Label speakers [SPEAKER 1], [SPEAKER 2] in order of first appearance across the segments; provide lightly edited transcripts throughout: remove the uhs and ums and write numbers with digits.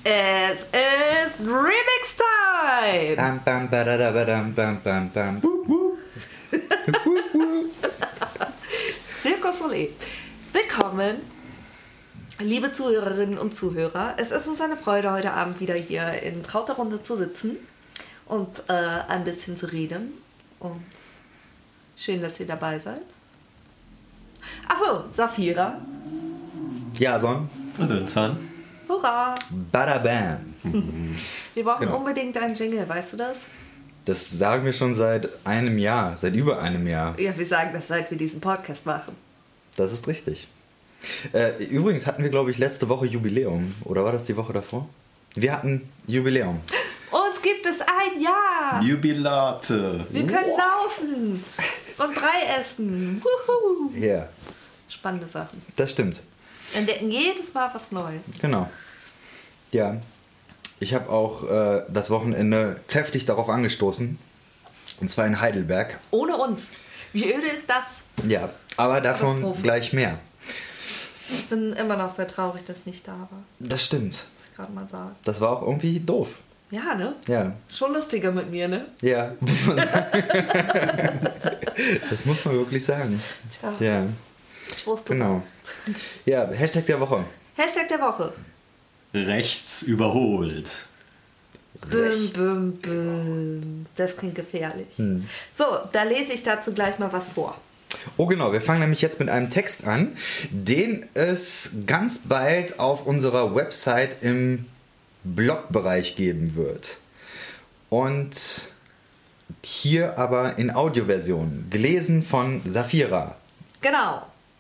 [SPEAKER 1] Es ist Remix Time!
[SPEAKER 2] Bam, bam, badadabadam, bam, bam, bam. Wup, wup. Wup, wup.
[SPEAKER 1] Circus Soleil. Willkommen, liebe Zuhörerinnen und Zuhörer. Es ist uns eine Freude, heute Abend wieder hier in trauter Runde zu sitzen und ein bisschen zu reden. Und schön, dass ihr dabei seid. Achso, Safira.
[SPEAKER 2] Jason.
[SPEAKER 3] Und Özcan.
[SPEAKER 1] Hurra!
[SPEAKER 2] Badabam.
[SPEAKER 1] Wir brauchen
[SPEAKER 2] Genau.
[SPEAKER 1] unbedingt einen Jingle, weißt du das?
[SPEAKER 2] Das sagen wir schon seit einem Jahr, seit über einem Jahr.
[SPEAKER 1] Ja, wir sagen das, seit wir diesen Podcast machen.
[SPEAKER 2] Das ist richtig. Übrigens hatten wir, glaube ich, letzte Woche Jubiläum. Oder war das die Woche davor? Wir hatten Jubiläum.
[SPEAKER 1] Uns gibt es ein Jahr!
[SPEAKER 3] Jubilate.
[SPEAKER 1] Wir können laufen und Brei essen. Wuhu.
[SPEAKER 2] Ja,
[SPEAKER 1] Spannende Sachen.
[SPEAKER 2] das stimmt.
[SPEAKER 1] Entdecken jedes Mal was Neues.
[SPEAKER 2] Genau. Ja, ich habe auch das Wochenende kräftig darauf angestoßen. Und zwar in Heidelberg.
[SPEAKER 1] Ohne uns. Wie öde ist das?
[SPEAKER 2] Ja, aber davon
[SPEAKER 1] Katastrophe.
[SPEAKER 2] gleich mehr.
[SPEAKER 1] Ich bin immer noch sehr traurig, dass ich nicht da war.
[SPEAKER 2] Das stimmt.
[SPEAKER 1] Muss ich gerade mal sagen.
[SPEAKER 2] Das war auch irgendwie doof.
[SPEAKER 1] Ja, ne?
[SPEAKER 2] Ja,
[SPEAKER 1] Schon lustiger mit mir, ne?
[SPEAKER 2] ja, muss man sagen. Das muss man wirklich sagen.
[SPEAKER 1] Tja,
[SPEAKER 2] Ja,
[SPEAKER 1] ich wusste
[SPEAKER 2] genau. Ja, Hashtag der Woche.
[SPEAKER 1] das. Hashtag der Woche.
[SPEAKER 3] Rechts überholt.
[SPEAKER 1] Bim, bim, bim. Das klingt gefährlich. So, da lese ich dazu gleich mal was vor.
[SPEAKER 2] Oh genau, wir fangen nämlich jetzt mit einem Text an, den es ganz bald auf unserer Website im Blogbereich geben wird. Und hier aber in Audioversion, gelesen von Safira.
[SPEAKER 1] Genau.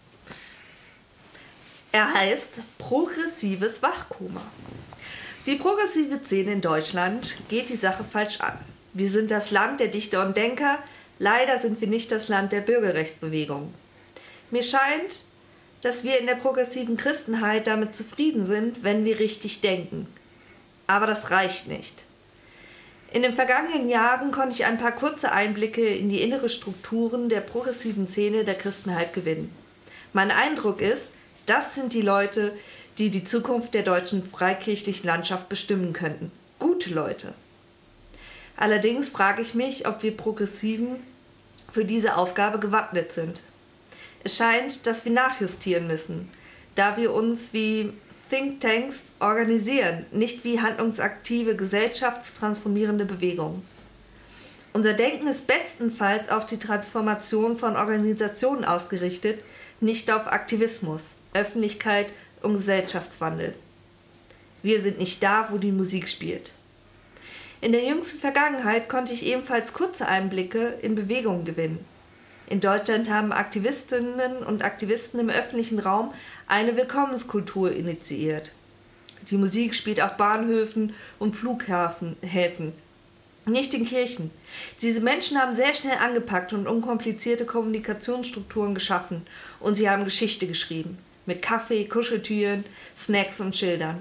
[SPEAKER 1] Er heißt Progressives Wachkoma. Die progressive Szene in Deutschland geht die Sache falsch an. Wir sind das Land der Dichter und Denker, leider sind wir nicht das Land der Bürgerrechtsbewegung. Mir scheint, dass wir in der progressiven Christenheit damit zufrieden sind, wenn wir richtig denken. Aber das reicht nicht. In den vergangenen Jahren konnte ich ein paar kurze Einblicke in die innere Strukturen der progressiven Szene der Christenheit gewinnen. Mein Eindruck ist, das sind die Leute, die die Zukunft der deutschen freikirchlichen Landschaft bestimmen könnten. Gute Leute. Allerdings frage ich mich, ob wir Progressiven für diese Aufgabe gewappnet sind. Es scheint, dass wir nachjustieren müssen, da wir uns wie Thinktanks organisieren, nicht wie handlungsaktive gesellschaftstransformierende Bewegungen. Unser Denken ist bestenfalls auf die Transformation von Organisationen ausgerichtet, nicht auf Aktivismus, Öffentlichkeit und Gesellschaftswandel. Wir sind nicht da, wo die Musik spielt. In der jüngsten Vergangenheit konnte ich ebenfalls kurze Einblicke in Bewegungen gewinnen. In Deutschland haben Aktivistinnen und Aktivisten im öffentlichen Raum eine Willkommenskultur initiiert. Die Musik spielt auf Bahnhöfen und Flughäfen, nicht in Kirchen. Diese Menschen haben sehr schnell angepackt und unkomplizierte Kommunikationsstrukturen geschaffen und sie haben Geschichte geschrieben. Mit Kaffee, Kuscheltüren, Snacks und Schildern.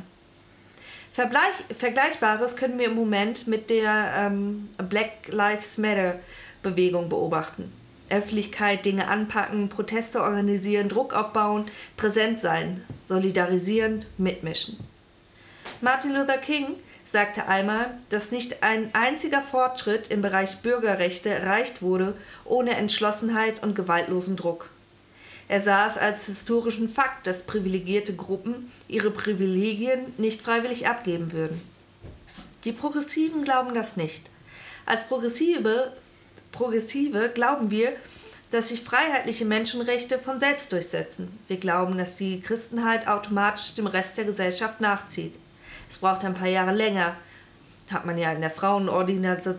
[SPEAKER 1] Vergleichbares können wir im Moment mit der Black Lives Matter Bewegung beobachten. Öffentlichkeit, Dinge anpacken, Proteste organisieren, Druck aufbauen, präsent sein, solidarisieren, mitmischen. Martin Luther King sagte einmal, dass nicht ein einziger Fortschritt im Bereich Bürgerrechte erreicht wurde ohne Entschlossenheit und gewaltlosen Druck. Er sah es als historischen Fakt, dass privilegierte Gruppen ihre Privilegien nicht freiwillig abgeben würden. Die Progressiven glauben das nicht. Als Progressive glauben wir, dass sich freiheitliche Menschenrechte von selbst durchsetzen. Wir glauben, dass die Christenheit automatisch dem Rest der Gesellschaft nachzieht. Es braucht ein paar Jahre länger, hat man ja in der Frauenordination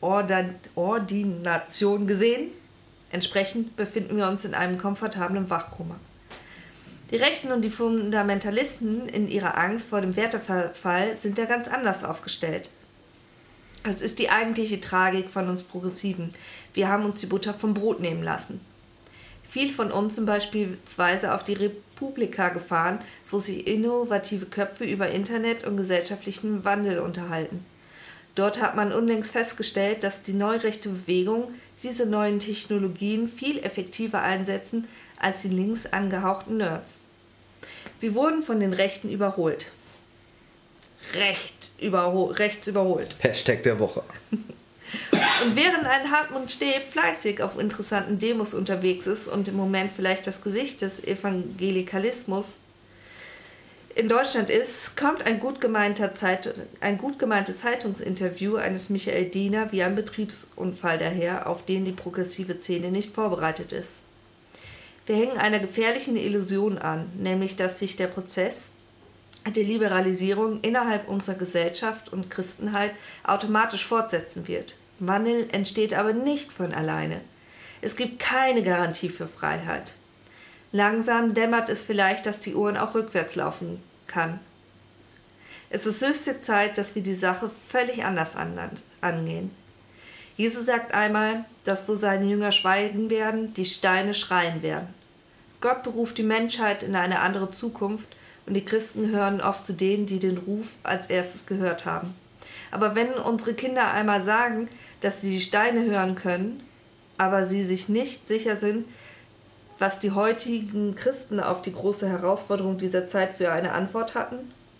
[SPEAKER 1] gesehen. Entsprechend befinden wir uns in einem komfortablen Wachkoma. Die Rechten und die Fundamentalisten in ihrer Angst vor dem Werteverfall sind ja ganz anders aufgestellt. Das ist die eigentliche Tragik von uns Progressiven. Wir haben uns die Butter vom Brot nehmen lassen. Viel von uns sind beispielsweise auf die Republika gefahren, wo sich innovative Köpfe über Internet und gesellschaftlichen Wandel unterhalten. Dort hat man unlängst festgestellt, dass die neurechte Bewegung diese neuen Technologien viel effektiver einsetzen als die links angehauchten Nerds. Wir wurden von den Rechten überholt. rechts überholt.
[SPEAKER 2] Hashtag der Woche.
[SPEAKER 1] Und während ein Hartmut Steb fleißig auf interessanten Demos unterwegs ist und im Moment vielleicht das Gesicht des Evangelikalismus in Deutschland ist, kommt ein gut gemeintes Zeitungsinterview eines Michael Diener wie ein Betriebsunfall daher, auf den die progressive Szene nicht vorbereitet ist. Wir hängen einer gefährlichen Illusion an, nämlich dass sich der Prozess der Liberalisierung innerhalb unserer Gesellschaft und Christenheit automatisch fortsetzen wird. Wandel entsteht aber nicht von alleine. Es gibt keine Garantie für Freiheit. Langsam dämmert es vielleicht, dass die Uhr auch rückwärts laufen kann. Es ist höchste Zeit, dass wir die Sache völlig anders angehen. Jesus sagt einmal, dass wo seine Jünger schweigen werden, die Steine schreien werden. Gott beruft die Menschheit in eine andere Zukunft und die Christen hören oft zu denen, die den Ruf als erstes gehört haben. Aber wenn unsere Kinder einmal sagen, dass sie die Steine hören können, aber sie sich nicht sicher sind, was die heutigen Christen auf die große Herausforderung dieser Zeit für eine Antwort hatten?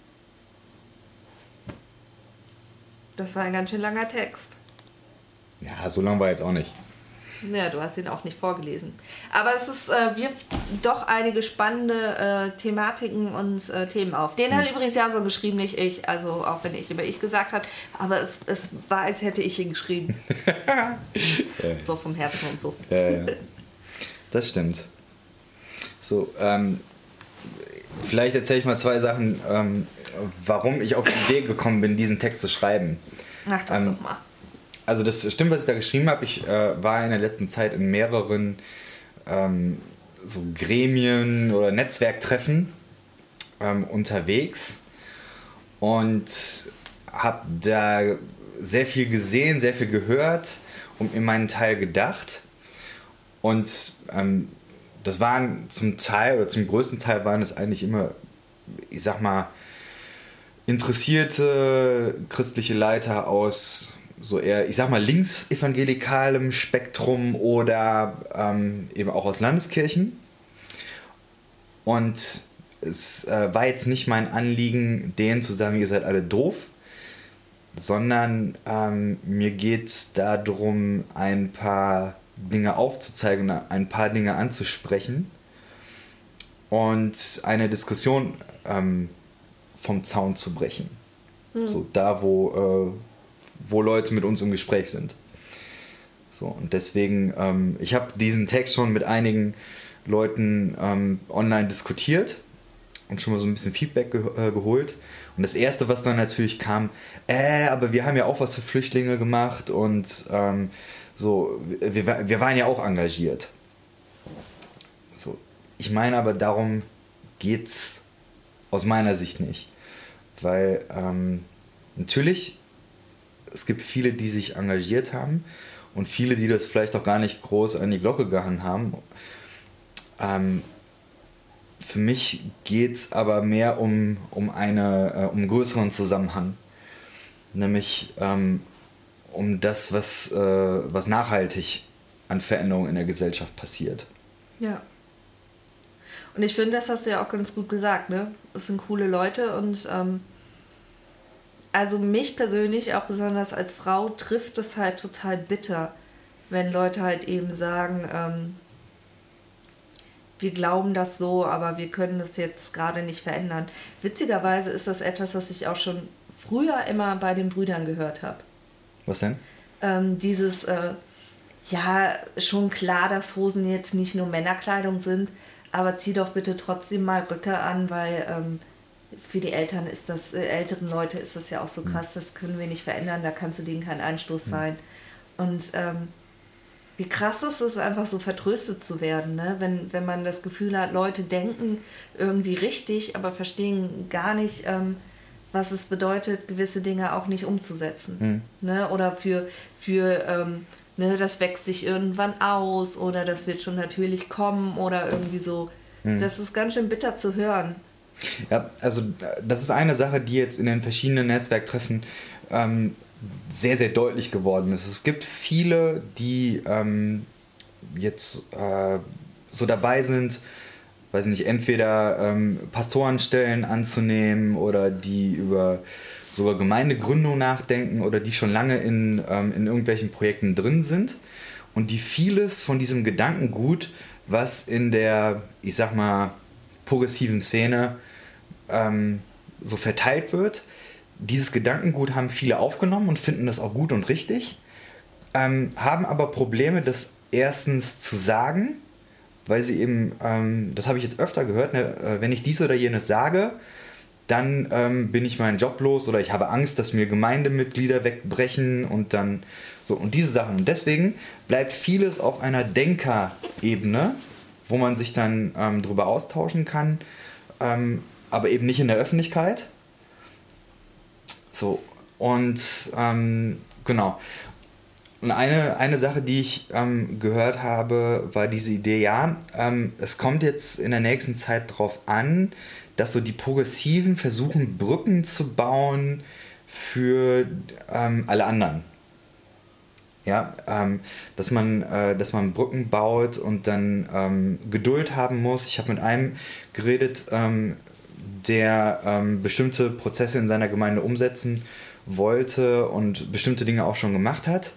[SPEAKER 1] Das war ein ganz schön langer Text.
[SPEAKER 2] Ja, so lang war jetzt auch nicht.
[SPEAKER 1] Ja, du hast ihn auch nicht vorgelesen. Aber es wirft doch einige spannende Thematiken und Themen auf. Den hat übrigens Jason geschrieben, nicht ich. Also auch wenn ich über ich gesagt habe. Aber es war, als hätte ich ihn geschrieben. So vom Herzen und so.
[SPEAKER 2] Ja. Das stimmt. So, vielleicht erzähle ich mal 2 Sachen, warum ich auf die Idee gekommen bin, diesen Text zu schreiben.
[SPEAKER 1] Mach das doch mal.
[SPEAKER 2] Also das stimmt, was ich da geschrieben habe. Ich war in der letzten Zeit in mehreren so Gremien oder Netzwerktreffen unterwegs und habe da sehr viel gesehen, sehr viel gehört und mir meinen Teil gedacht. Und das waren zum Teil oder zum größten Teil waren es eigentlich immer, ich sag mal, interessierte christliche Leiter aus so eher, ich sag mal, linksevangelikalen Spektrum oder eben auch aus Landeskirchen. Und es war jetzt nicht mein Anliegen, denen zu sagen, ihr seid alle doof, sondern mir geht es darum, ein paar Dinge aufzuzeigen, ein paar Dinge anzusprechen und eine Diskussion vom Zaun zu brechen. So da, wo Leute mit uns im Gespräch sind. So, und deswegen, ich habe diesen Text schon mit einigen Leuten online diskutiert und schon mal so ein bisschen Feedback geholt. Und das Erste, was dann natürlich kam, aber wir haben ja auch was für Flüchtlinge gemacht und so, wir waren ja auch engagiert. So, ich meine aber, darum geht's aus meiner Sicht nicht. Weil natürlich, es gibt viele, die sich engagiert haben und viele, die das vielleicht auch gar nicht groß an die Glocke gehangen haben. Für mich geht es aber mehr um einen größeren Zusammenhang. Nämlich um das, was nachhaltig an Veränderungen in der Gesellschaft passiert.
[SPEAKER 1] Ja. Und ich finde, das hast du ja auch ganz gut gesagt, ne? Das sind coole Leute und also mich persönlich, auch besonders als Frau, trifft es halt total bitter, wenn Leute halt eben sagen, wir glauben das so, aber wir können das jetzt gerade nicht verändern. Witzigerweise ist das etwas, was ich auch schon früher immer bei den Brüdern gehört habe.
[SPEAKER 2] Was denn?
[SPEAKER 1] Ja, schon klar, dass Hosen jetzt nicht nur Männerkleidung sind, aber zieh doch bitte trotzdem mal Röcke an, weil für die älteren Leute ist das ja auch so krass, das können wir nicht verändern, da kannst du denen kein Anstoß sein. Und wie krass ist es, einfach so vertröstet zu werden, ne? Wenn man das Gefühl hat, Leute denken irgendwie richtig, aber verstehen gar nicht, was es bedeutet, gewisse Dinge auch nicht umzusetzen. Ne? Oder das wächst sich irgendwann aus oder das wird schon natürlich kommen oder irgendwie so. Das ist ganz schön bitter zu hören.
[SPEAKER 2] Ja, also das ist eine Sache, die jetzt in den verschiedenen Netzwerktreffen sehr, sehr deutlich geworden ist. Es gibt viele, die jetzt so dabei sind, weiß nicht, entweder Pastorenstellen anzunehmen oder die über sogar Gemeindegründung nachdenken oder die schon lange in irgendwelchen Projekten drin sind und die vieles von diesem Gedankengut, was in der, ich sag mal, progressiven Szene so verteilt wird, dieses Gedankengut haben viele aufgenommen und finden das auch gut und richtig, haben aber Probleme, das erstens zu sagen, weil sie eben, das habe ich jetzt öfter gehört, ne, wenn ich dies oder jenes sage, dann bin ich meinen Job los oder ich habe Angst, dass mir Gemeindemitglieder wegbrechen und dann so und diese Sachen. Und deswegen bleibt vieles auf einer Denkerebene, wo man sich dann drüber austauschen kann, aber eben nicht in der Öffentlichkeit. So, und genau. Und eine Sache, die ich gehört habe, war diese Idee, ja, es kommt jetzt in der nächsten Zeit darauf an, dass so die Progressiven versuchen, Brücken zu bauen für alle anderen. Ja, dass man Brücken baut und dann Geduld haben muss. Ich habe mit einem geredet, der bestimmte Prozesse in seiner Gemeinde umsetzen wollte und bestimmte Dinge auch schon gemacht hat,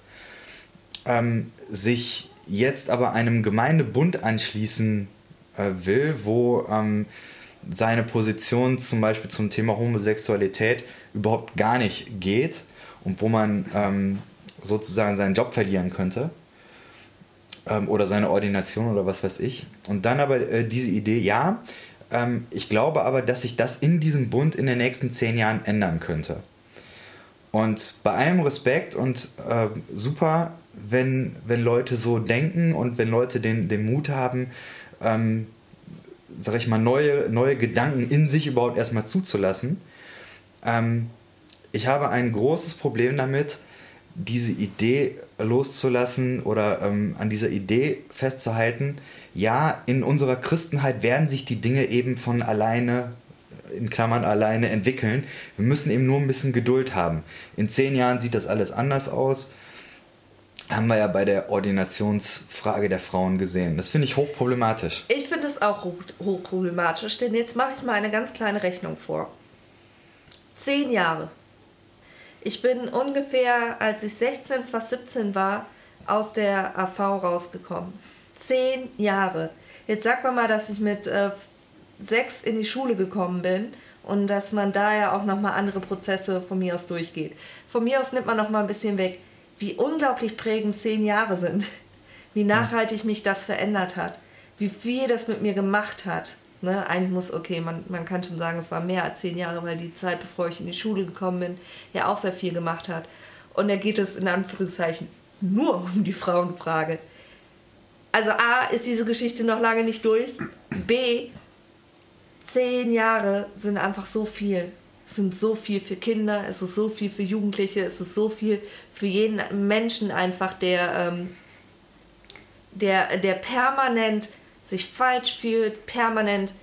[SPEAKER 2] sich jetzt aber einem Gemeindebund anschließen will, wo seine Position zum Beispiel zum Thema Homosexualität überhaupt gar nicht geht und wo man sozusagen seinen Job verlieren könnte oder seine Ordination oder was weiß ich. Und dann aber diese Idee, ja, ich glaube aber, dass sich das in diesem Bund in den nächsten 10 Jahren ändern könnte. Und bei allem Respekt und super, wenn Leute so denken und wenn Leute den Mut haben, sag ich mal, neue Gedanken in sich überhaupt erstmal zuzulassen. Ich habe ein großes Problem damit, diese Idee loszulassen oder an dieser Idee festzuhalten, ja, in unserer Christenheit werden sich die Dinge eben von alleine, in Klammern alleine, entwickeln. Wir müssen eben nur ein bisschen Geduld haben. In 10 Jahren sieht das alles anders aus. Haben wir ja bei der Ordinationsfrage der Frauen gesehen. Das finde ich hochproblematisch.
[SPEAKER 1] Ich finde es auch hochproblematisch, denn jetzt mache ich mal eine ganz kleine Rechnung vor. 10 Jahre. Ich bin ungefähr, als ich 16, fast 17 war, aus der AV rausgekommen. 10 Jahre. Jetzt sagt man mal, dass ich mit 6 in die Schule gekommen bin und dass man da ja auch nochmal andere Prozesse von mir aus durchgeht. Von mir aus nimmt man nochmal ein bisschen weg, wie unglaublich prägend 10 Jahre sind. Wie nachhaltig mich das verändert hat. Wie viel das mit mir gemacht hat. Ne? Eigentlich man kann schon sagen, es war mehr als 10 Jahre, weil die Zeit, bevor ich in die Schule gekommen bin, ja auch sehr viel gemacht hat. Und da geht es in Anführungszeichen nur um die Frauenfrage. Also A, ist diese Geschichte noch lange nicht durch. B, 10 Jahre sind einfach so viel. Es sind so viel für Kinder, es ist so viel für Jugendliche, es ist so viel für jeden Menschen einfach, der permanent sich falsch fühlt, permanent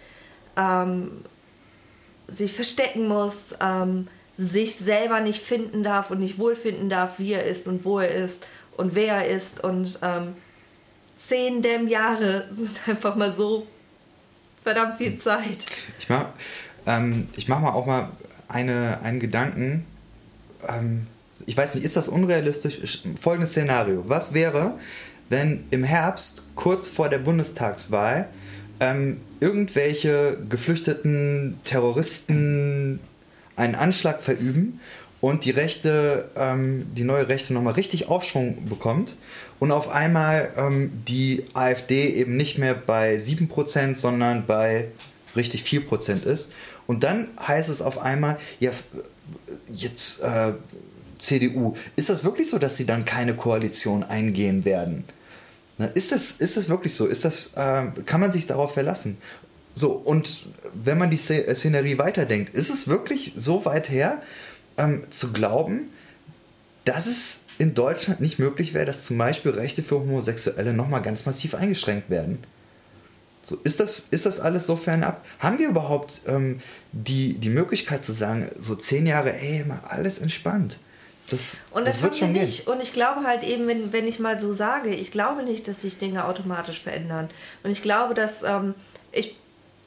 [SPEAKER 1] sich verstecken muss, sich selber nicht finden darf und nicht wohlfinden darf, wie er ist und wo er ist und wer er ist. Und 10 Jahre sind einfach mal so verdammt viel Zeit.
[SPEAKER 2] Ich mach mal auch mal einen Gedanken. Ich weiß nicht, ist das unrealistisch? Folgendes Szenario. Was wäre, wenn im Herbst, kurz vor der Bundestagswahl, irgendwelche geflüchteten Terroristen einen Anschlag verüben und die neue Rechte nochmal richtig Aufschwung bekommt und auf einmal die AfD eben nicht mehr bei 7%, sondern bei richtig 4% ist. Und dann heißt es auf einmal, ja, jetzt CDU, ist das wirklich so, dass sie dann keine Koalition eingehen werden? Ist das wirklich so? Kann man sich darauf verlassen? So, und wenn man die Szenerie weiterdenkt, ist es wirklich so weit her, zu glauben, dass es in Deutschland nicht möglich wäre, dass zum Beispiel Rechte für Homosexuelle nochmal ganz massiv eingeschränkt werden? So, ist das alles so fernab? Haben wir überhaupt die Möglichkeit zu sagen, so 10 Jahre, mal alles entspannt? Das wird schon gehen.
[SPEAKER 1] Nicht. Und ich glaube halt eben, wenn ich mal so sage, ich glaube nicht, dass sich Dinge automatisch verändern. Und ich glaube, dass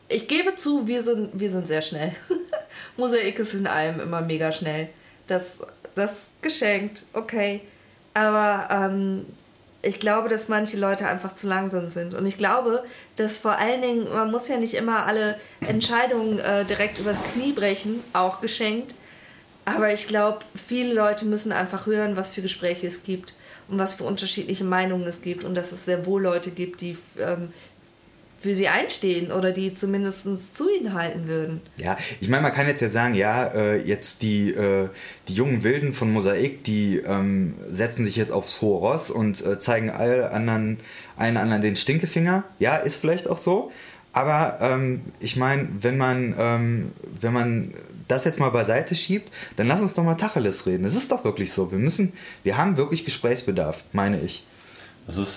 [SPEAKER 1] ich gebe zu, wir sind sehr schnell. Mosaik ist in allem immer mega schnell. Das geschenkt, okay. Aber ich glaube, dass manche Leute einfach zu langsam sind. Und ich glaube, dass vor allen Dingen, man muss ja nicht immer alle Entscheidungen direkt übers Knie brechen, auch geschenkt. Aber ich glaube, viele Leute müssen einfach hören, was für Gespräche es gibt und was für unterschiedliche Meinungen es gibt. Und dass es sehr wohl Leute gibt, die für sie einstehen oder die zumindest zu ihnen halten würden.
[SPEAKER 2] Ja, ich meine, man kann jetzt ja sagen, jetzt die jungen Wilden von Mosaik, die setzen sich jetzt aufs hohe Ross und zeigen allen anderen den Stinkefinger. Ja, ist vielleicht auch so. Aber ich meine, wenn man das jetzt mal beiseite schiebt, dann lass uns doch mal Tacheles reden. Es ist doch wirklich so. Wir haben wirklich Gesprächsbedarf, meine ich.
[SPEAKER 3] Das ist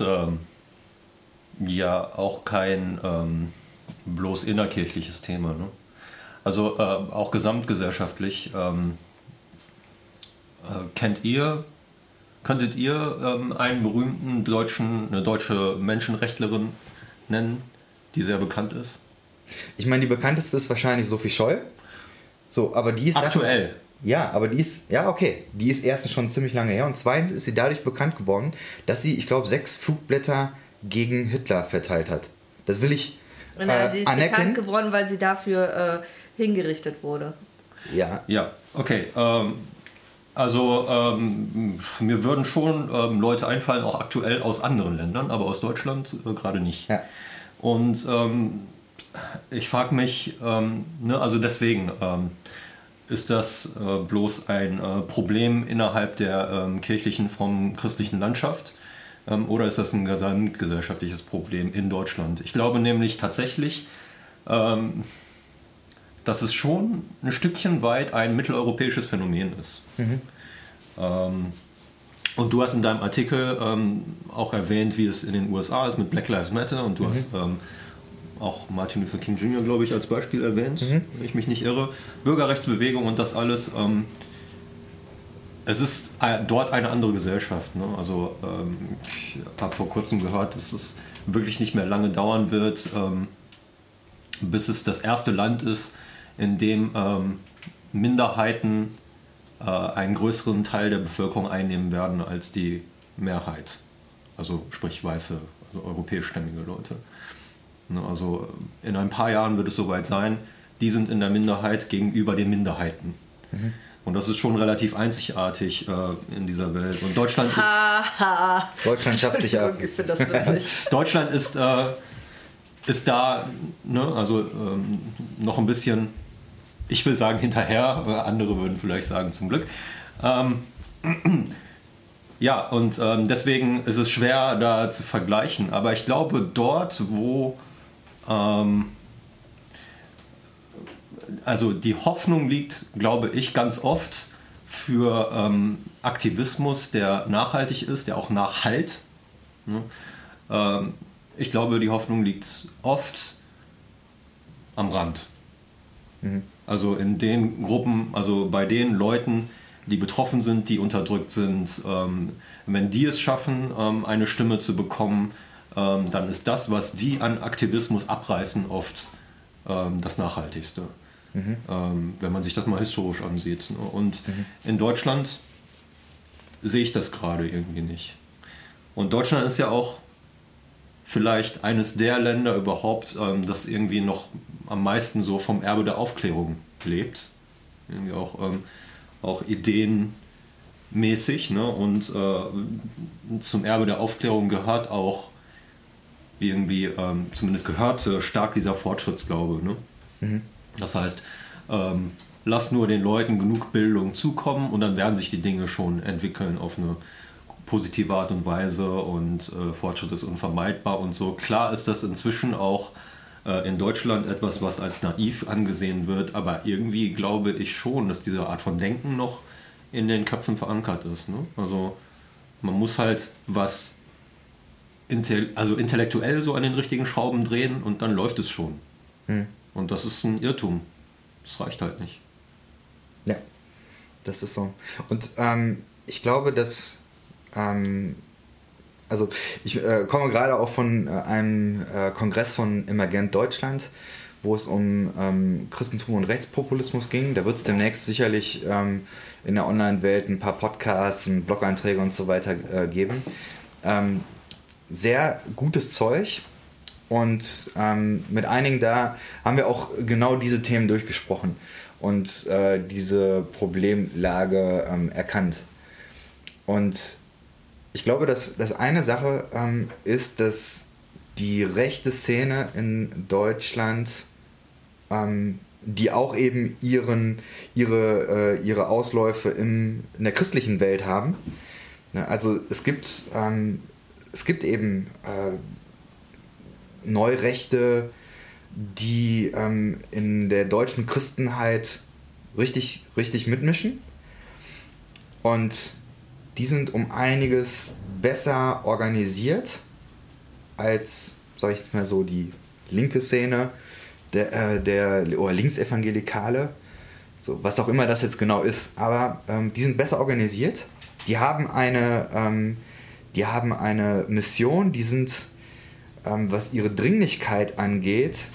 [SPEAKER 3] ja auch kein bloß innerkirchliches Thema. Ne? Also auch gesamtgesellschaftlich. Könntet ihr einen berühmten eine deutsche Menschenrechtlerin nennen, die sehr bekannt ist?
[SPEAKER 2] Ich meine, die bekannteste ist wahrscheinlich Sophie Scholl. So, aber die ist
[SPEAKER 3] aktuell.
[SPEAKER 2] Die ist erstens schon ziemlich lange her und zweitens ist sie dadurch bekannt geworden, dass sie, ich glaube, 6 Flugblätter gegen Hitler verteilt hat. Das will ich
[SPEAKER 1] sie ist bekannt geworden, weil sie dafür hingerichtet wurde.
[SPEAKER 2] Ja.
[SPEAKER 3] Ja, okay. Mir würden schon Leute einfallen, auch aktuell aus anderen Ländern, aber aus Deutschland gerade nicht.
[SPEAKER 2] Ja.
[SPEAKER 3] Und ich frage mich, also deswegen, ist das bloß ein Problem innerhalb der kirchlichen, frommen christlichen Landschaft oder ist das ein gesamtgesellschaftliches Problem in Deutschland? Ich glaube nämlich tatsächlich, dass es schon ein Stückchen weit ein mitteleuropäisches Phänomen ist. Mhm. Und du hast in deinem Artikel auch erwähnt, wie es in den USA ist mit Black Lives Matter und du hast auch Martin Luther King Jr., glaube ich, als Beispiel erwähnt, wenn ich mich nicht irre. Bürgerrechtsbewegung und das alles. Es ist dort eine andere Gesellschaft. Ne? Also ich habe vor kurzem gehört, dass es wirklich nicht mehr lange dauern wird, bis es das erste Land ist, in dem Minderheiten einen größeren Teil der Bevölkerung einnehmen werden als die Mehrheit. Also sprich weiße, also europäischstämmige Leute. Also in ein paar Jahren wird es soweit sein, die sind in der Minderheit gegenüber den Minderheiten. Mhm. Und das ist schon relativ einzigartig in dieser Welt. Und Deutschland ist...
[SPEAKER 2] Deutschland schafft sich ab.
[SPEAKER 1] Ich finde das witzig.
[SPEAKER 3] Deutschland ist da, ne, also noch ein bisschen, ich will sagen hinterher, andere würden vielleicht sagen zum Glück. Ja, und deswegen ist es schwer da zu vergleichen. Aber ich glaube, dort, wo also die Hoffnung liegt, glaube ich, ganz oft für Aktivismus, der nachhaltig ist, der auch nachhalt. Ne? Ich glaube, die Hoffnung liegt oft am Rand. Mhm. Also in den Gruppen, also bei den Leuten, die betroffen sind, die unterdrückt sind. Wenn die es schaffen, eine Stimme zu bekommen, dann ist das, was die an Aktivismus abreißen, oft das Nachhaltigste. Mhm. Wenn man sich das mal historisch ansieht. Ne? Und in Deutschland sehe ich das gerade irgendwie nicht. Und Deutschland ist ja auch vielleicht eines der Länder überhaupt, das irgendwie noch am meisten so vom Erbe der Aufklärung lebt. Irgendwie auch ideenmäßig. Ne? Und zum Erbe der Aufklärung gehört auch irgendwie, zumindest gehörte stark dieser Fortschrittsglaube. Ne? Mhm. Das heißt, lass nur den Leuten genug Bildung zukommen und dann werden sich die Dinge schon entwickeln auf eine positive Art und Weise und Fortschritt ist unvermeidbar und so. Klar ist das inzwischen auch in Deutschland etwas, was als naiv angesehen wird, aber irgendwie glaube ich schon, dass diese Art von Denken noch in den Köpfen verankert ist. Ne? Also man muss halt was intellektuell so an den richtigen Schrauben drehen und dann läuft es schon. Hm. Und das ist ein Irrtum. Das reicht halt nicht.
[SPEAKER 2] Ja, das ist so. Und ich glaube, dass ich komme gerade auch von einem Kongress von Emergent Deutschland, wo es um Christentum und Rechtspopulismus ging. Da wird es demnächst sicherlich in der Online-Welt ein paar Podcasts, Blog-Einträge und so weiter geben. Sehr gutes Zeug und mit einigen da haben wir auch genau diese Themen durchgesprochen und diese Problemlage erkannt. Und ich glaube, dass eine Sache ist, dass die rechte Szene in Deutschland, die auch eben ihre Ausläufe in der christlichen Welt haben. Also es gibt eben Neurechte, die in der deutschen Christenheit richtig mitmischen. Und die sind um einiges besser organisiert als, sag ich jetzt mal so, die linke Szene, oder Linksevangelikale, so, was auch immer das jetzt genau ist. Aber die sind besser organisiert. Die haben eine Mission, die sind, was ihre Dringlichkeit angeht,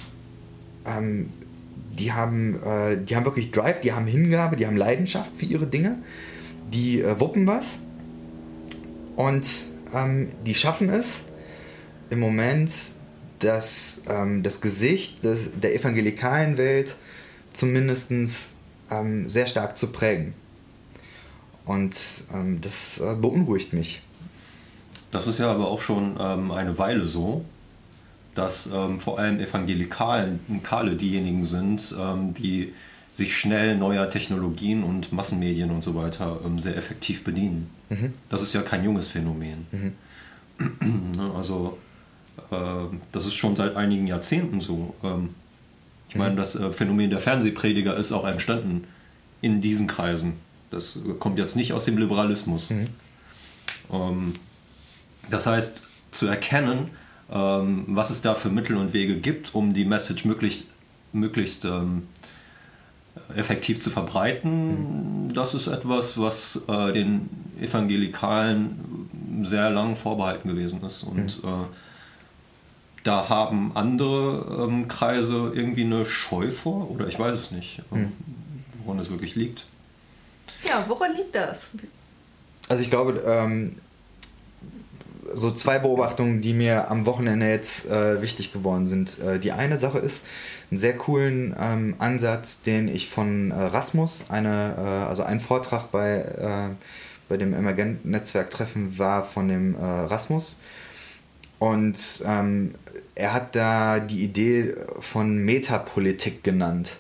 [SPEAKER 2] die haben wirklich Drive, die haben Hingabe, die haben Leidenschaft für ihre Dinge, die wuppen was und die schaffen es im Moment, das Gesicht der evangelikalen Welt zumindest sehr stark zu prägen. Und das beunruhigt mich.
[SPEAKER 3] Das ist ja aber auch schon eine Weile so, dass vor allem Evangelikale diejenigen sind, die sich schnell neuer Technologien und Massenmedien und so weiter sehr effektiv bedienen. Mhm. Das ist ja kein junges Phänomen. Mhm. Also das ist schon seit einigen Jahrzehnten so. Ich meine, das Phänomen der Fernsehprediger ist auch entstanden in diesen Kreisen. Das kommt jetzt nicht aus dem Liberalismus. Mhm. Das heißt, zu erkennen, was es da für Mittel und Wege gibt, um die Message möglichst effektiv zu verbreiten, das ist etwas, was den Evangelikalen sehr lang vorbehalten gewesen ist. Und da haben andere Kreise irgendwie eine Scheu vor, oder ich weiß es nicht, woran es wirklich liegt.
[SPEAKER 1] Ja, woran liegt das?
[SPEAKER 2] Also ich glaube, so zwei Beobachtungen, die mir am Wochenende jetzt wichtig geworden sind. Die eine Sache ist, einen sehr coolen Ansatz, den ich von Rasmus, also ein Vortrag bei dem Emergent-Netzwerk-Treffen war von dem Rasmus. Und er hat da die Idee von Metapolitik genannt.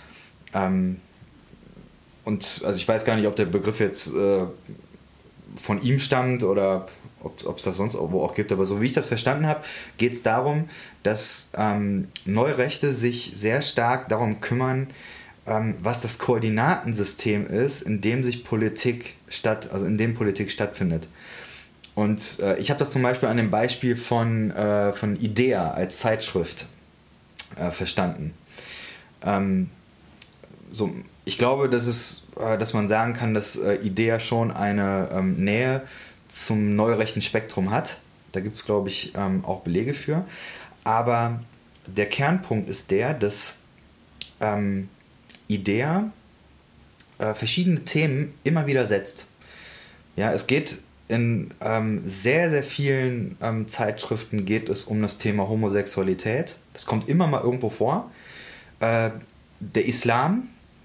[SPEAKER 2] Und also ich weiß gar nicht, ob der Begriff jetzt von ihm stammt oder ob es das sonst irgendwo auch gibt, aber so wie ich das verstanden habe, geht es darum, dass Neurechte sich sehr stark darum kümmern, was das Koordinatensystem ist, in dem Politik stattfindet. Und ich habe das zum Beispiel an dem Beispiel von IDEA als Zeitschrift verstanden. Ich glaube, dass man sagen kann, dass IDEA schon eine Nähe zum neurechten Spektrum hat. Da gibt es, glaube ich, auch Belege für. Aber der Kernpunkt ist der, dass IDEA verschiedene Themen immer wieder setzt. Ja, es geht in sehr, sehr vielen Zeitschriften geht es um das Thema Homosexualität. Das kommt immer mal irgendwo vor. Der Islam,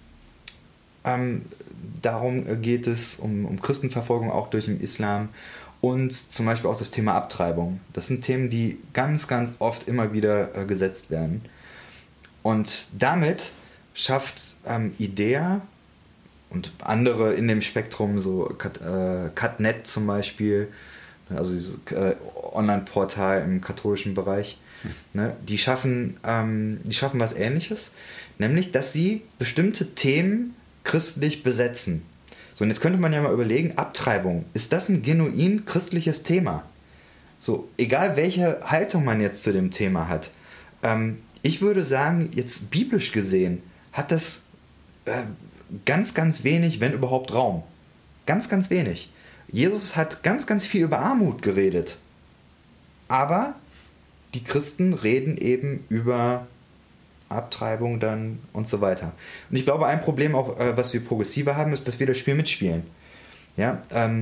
[SPEAKER 2] darum geht es um Christenverfolgung auch durch den Islam und zum Beispiel auch das Thema Abtreibung. Das sind Themen, die ganz, ganz oft immer wieder gesetzt werden. Und damit schafft IDEA und andere in dem Spektrum, so Catnet zum Beispiel, also dieses Online-Portal im katholischen Bereich, ne, die schaffen was Ähnliches, nämlich, dass sie bestimmte Themen christlich besetzen. So, und jetzt könnte man ja mal überlegen, Abtreibung, ist das ein genuin christliches Thema? So, egal welche Haltung man jetzt zu dem Thema hat. Ich würde sagen, jetzt biblisch gesehen, hat das ganz, ganz wenig, wenn überhaupt, Raum. Ganz, ganz wenig. Jesus hat ganz, ganz viel über Armut geredet. Aber die Christen reden eben über Abtreibung dann und so weiter. Und ich glaube, ein Problem auch, was wir Progressive haben, ist, dass wir das Spiel mitspielen. Ja,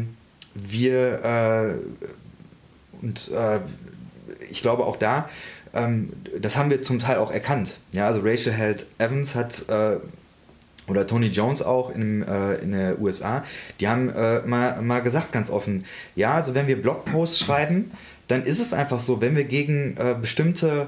[SPEAKER 2] ich glaube auch da, das haben wir zum Teil auch erkannt. Ja, also Rachel Held Evans hat oder Tony Jones auch in den USA, die haben mal gesagt ganz offen, ja, also wenn wir Blogposts schreiben, dann ist es einfach so, wenn wir gegen bestimmte,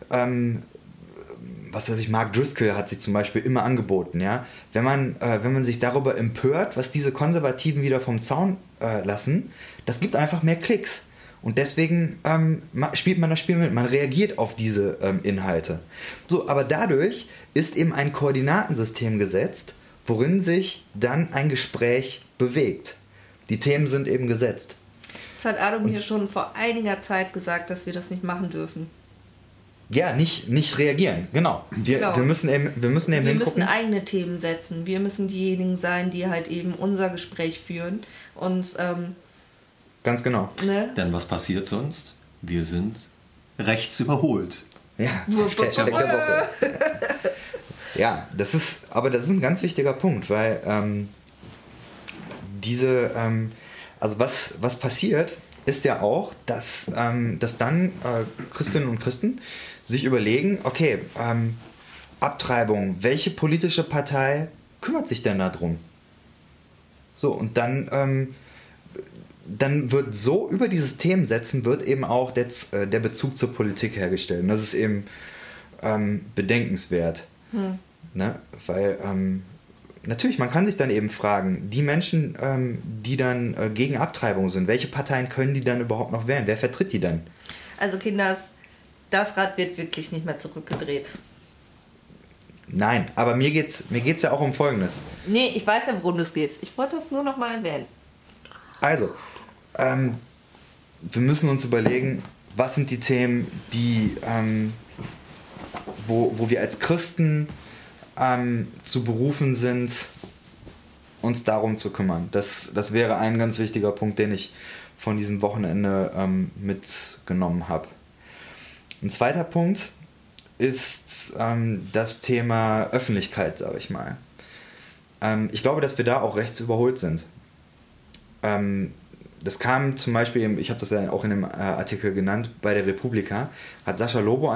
[SPEAKER 2] was weiß ich, Mark Driscoll hat sich zum Beispiel immer angeboten, ja, wenn man sich darüber empört, was diese Konservativen wieder vom Zaun lassen, das gibt einfach mehr Klicks. Und deswegen spielt man das Spiel mit, man reagiert auf diese Inhalte. So, aber dadurch ist eben ein Koordinatensystem gesetzt, worin sich dann ein Gespräch bewegt. Die Themen sind eben gesetzt.
[SPEAKER 1] Das hat Adam hier schon vor einiger Zeit gesagt, dass wir das nicht machen dürfen.
[SPEAKER 2] Ja, nicht reagieren, genau. Wir müssen eben hingucken.
[SPEAKER 1] Wir müssen eigene Themen setzen. Wir müssen diejenigen sein, die halt eben unser Gespräch führen. Und
[SPEAKER 2] ganz genau.
[SPEAKER 1] Ne?
[SPEAKER 3] Denn was passiert sonst? Wir sind rechts überholt.
[SPEAKER 2] Ja, Hashtag der Woche. Ja, das ist ein ganz wichtiger Punkt, weil also was passiert, ist ja auch, dass dann Christinnen und Christen sich überlegen, okay, Abtreibung, welche politische Partei kümmert sich denn darum? So, und dann wird so über dieses Themensetzen wird eben auch der Bezug zur Politik hergestellt. Und das ist eben bedenkenswert. Ne? Weil natürlich, man kann sich dann eben fragen, die Menschen, die dann gegen Abtreibung sind, welche Parteien können die dann überhaupt noch wählen? Wer vertritt die dann?
[SPEAKER 1] Also Kinders, das Rad wird wirklich nicht mehr zurückgedreht.
[SPEAKER 2] Nein, aber mir geht's ja auch um Folgendes.
[SPEAKER 1] Nee, ich weiß ja, worum es geht. Ich wollte das nur noch mal erwähnen.
[SPEAKER 2] Also, wir müssen uns überlegen, was sind die Themen, die, wo wir als Christen zu berufen sind, uns darum zu kümmern. Das wäre ein ganz wichtiger Punkt, den ich von diesem Wochenende mitgenommen habe. Ein zweiter Punkt ist das Thema Öffentlichkeit, sage ich mal. Ich glaube, dass wir da auch rechts überholt sind. Das kam zum Beispiel, ich habe das ja auch in dem Artikel genannt, bei der Republika, hat Sascha Lobo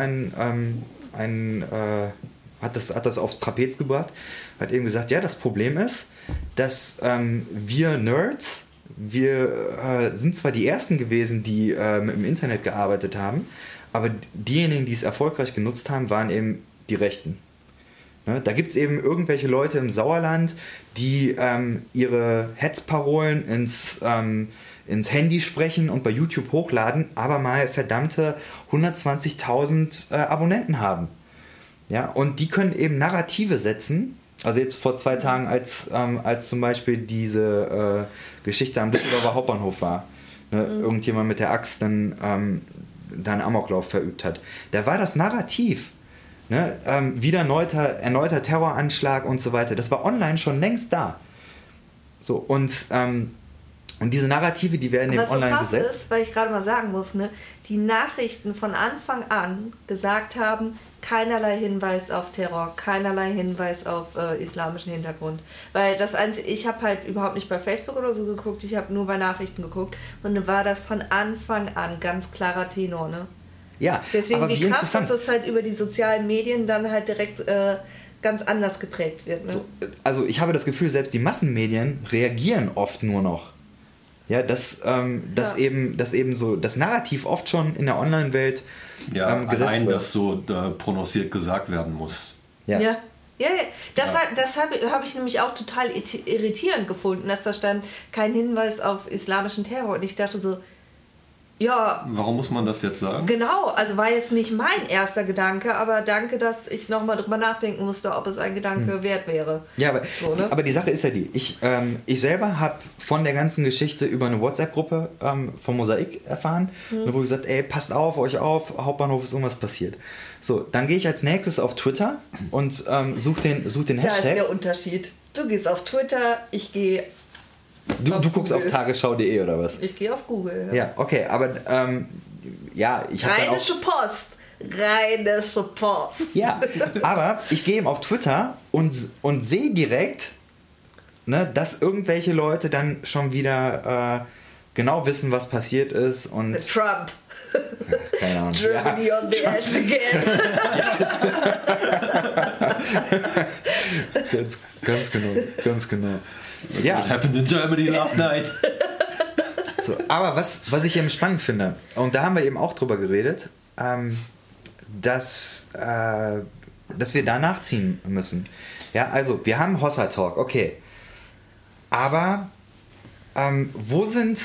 [SPEAKER 2] hat das aufs Trapez gebracht, hat eben gesagt, ja, das Problem ist, dass wir Nerds, wir sind zwar die Ersten gewesen, die mit dem Internet gearbeitet haben, aber diejenigen, die es erfolgreich genutzt haben, waren eben die Rechten. Ne? Da gibt es eben irgendwelche Leute im Sauerland, die ihre Hetzparolen ins Handy sprechen und bei YouTube hochladen, aber mal verdammte 120.000 Abonnenten haben. Ja, und die können eben Narrative setzen. Also jetzt vor 2 Tagen, als zum Beispiel diese Geschichte am Düsseldorfer Hauptbahnhof war, ne, irgendjemand mit der Axt dann einen Amoklauf verübt hat. Da war das Narrativ, ne, wieder erneuter Terroranschlag und so weiter. Das war online schon längst da. So, und diese Narrative, die werden eben online
[SPEAKER 1] gesetzt. Was so krass ist, weil ich gerade mal sagen muss, ne, die Nachrichten von Anfang an gesagt haben, keinerlei Hinweis auf Terror, keinerlei Hinweis auf islamischen Hintergrund. Weil das Einzige, ich habe halt überhaupt nicht bei Facebook oder so geguckt, ich habe nur bei Nachrichten geguckt und dann war das von Anfang an ganz klarer Tenor, ne?
[SPEAKER 2] Ja,
[SPEAKER 1] deswegen aber wie krass, dass das halt über die sozialen Medien dann halt direkt ganz anders geprägt wird. Ne?
[SPEAKER 2] So, also ich habe das Gefühl, selbst die Massenmedien reagieren oft nur noch. Ja, dass eben so das Narrativ oft schon in der Online-Welt
[SPEAKER 3] gesetzt wird. Das so prononciert gesagt werden muss.
[SPEAKER 1] Ja. Das habe ich nämlich auch total irritierend gefunden, dass da stand, kein Hinweis auf islamischen Terror. Und ich dachte so, ja.
[SPEAKER 3] Warum muss man das jetzt sagen?
[SPEAKER 1] Genau, also war jetzt nicht mein erster Gedanke, aber danke, dass ich nochmal drüber nachdenken musste, ob es ein Gedanke wert wäre.
[SPEAKER 2] Ja, aber die Sache ist ja die, ich selber habe von der ganzen Geschichte über eine WhatsApp-Gruppe von Mosaik erfahren, wo gesagt, ey, passt euch auf, Hauptbahnhof ist irgendwas passiert. So, dann gehe ich als nächstes auf Twitter und such den Hashtag.
[SPEAKER 1] Da ist der Unterschied. Du gehst auf Twitter, ich gehe
[SPEAKER 2] Du guckst auf tagesschau.de oder was?
[SPEAKER 1] Ich gehe auf Google.
[SPEAKER 2] Ja, okay, aber ich habe
[SPEAKER 1] Rheinische Post. reine Support.
[SPEAKER 2] Ja, aber ich gehe eben auf Twitter und sehe direkt, ne, dass irgendwelche Leute dann schon wieder genau wissen, was passiert ist. Und
[SPEAKER 1] Trump.
[SPEAKER 2] keine Ahnung.
[SPEAKER 1] Germany on the edge again.
[SPEAKER 2] Ganz genau. Ja.
[SPEAKER 3] What happened in Germany last night?
[SPEAKER 2] So, aber was ich eben spannend finde, und da haben wir eben auch drüber geredet, dass wir da nachziehen müssen. Ja, also wir haben Hossa Talk, okay. Aber wo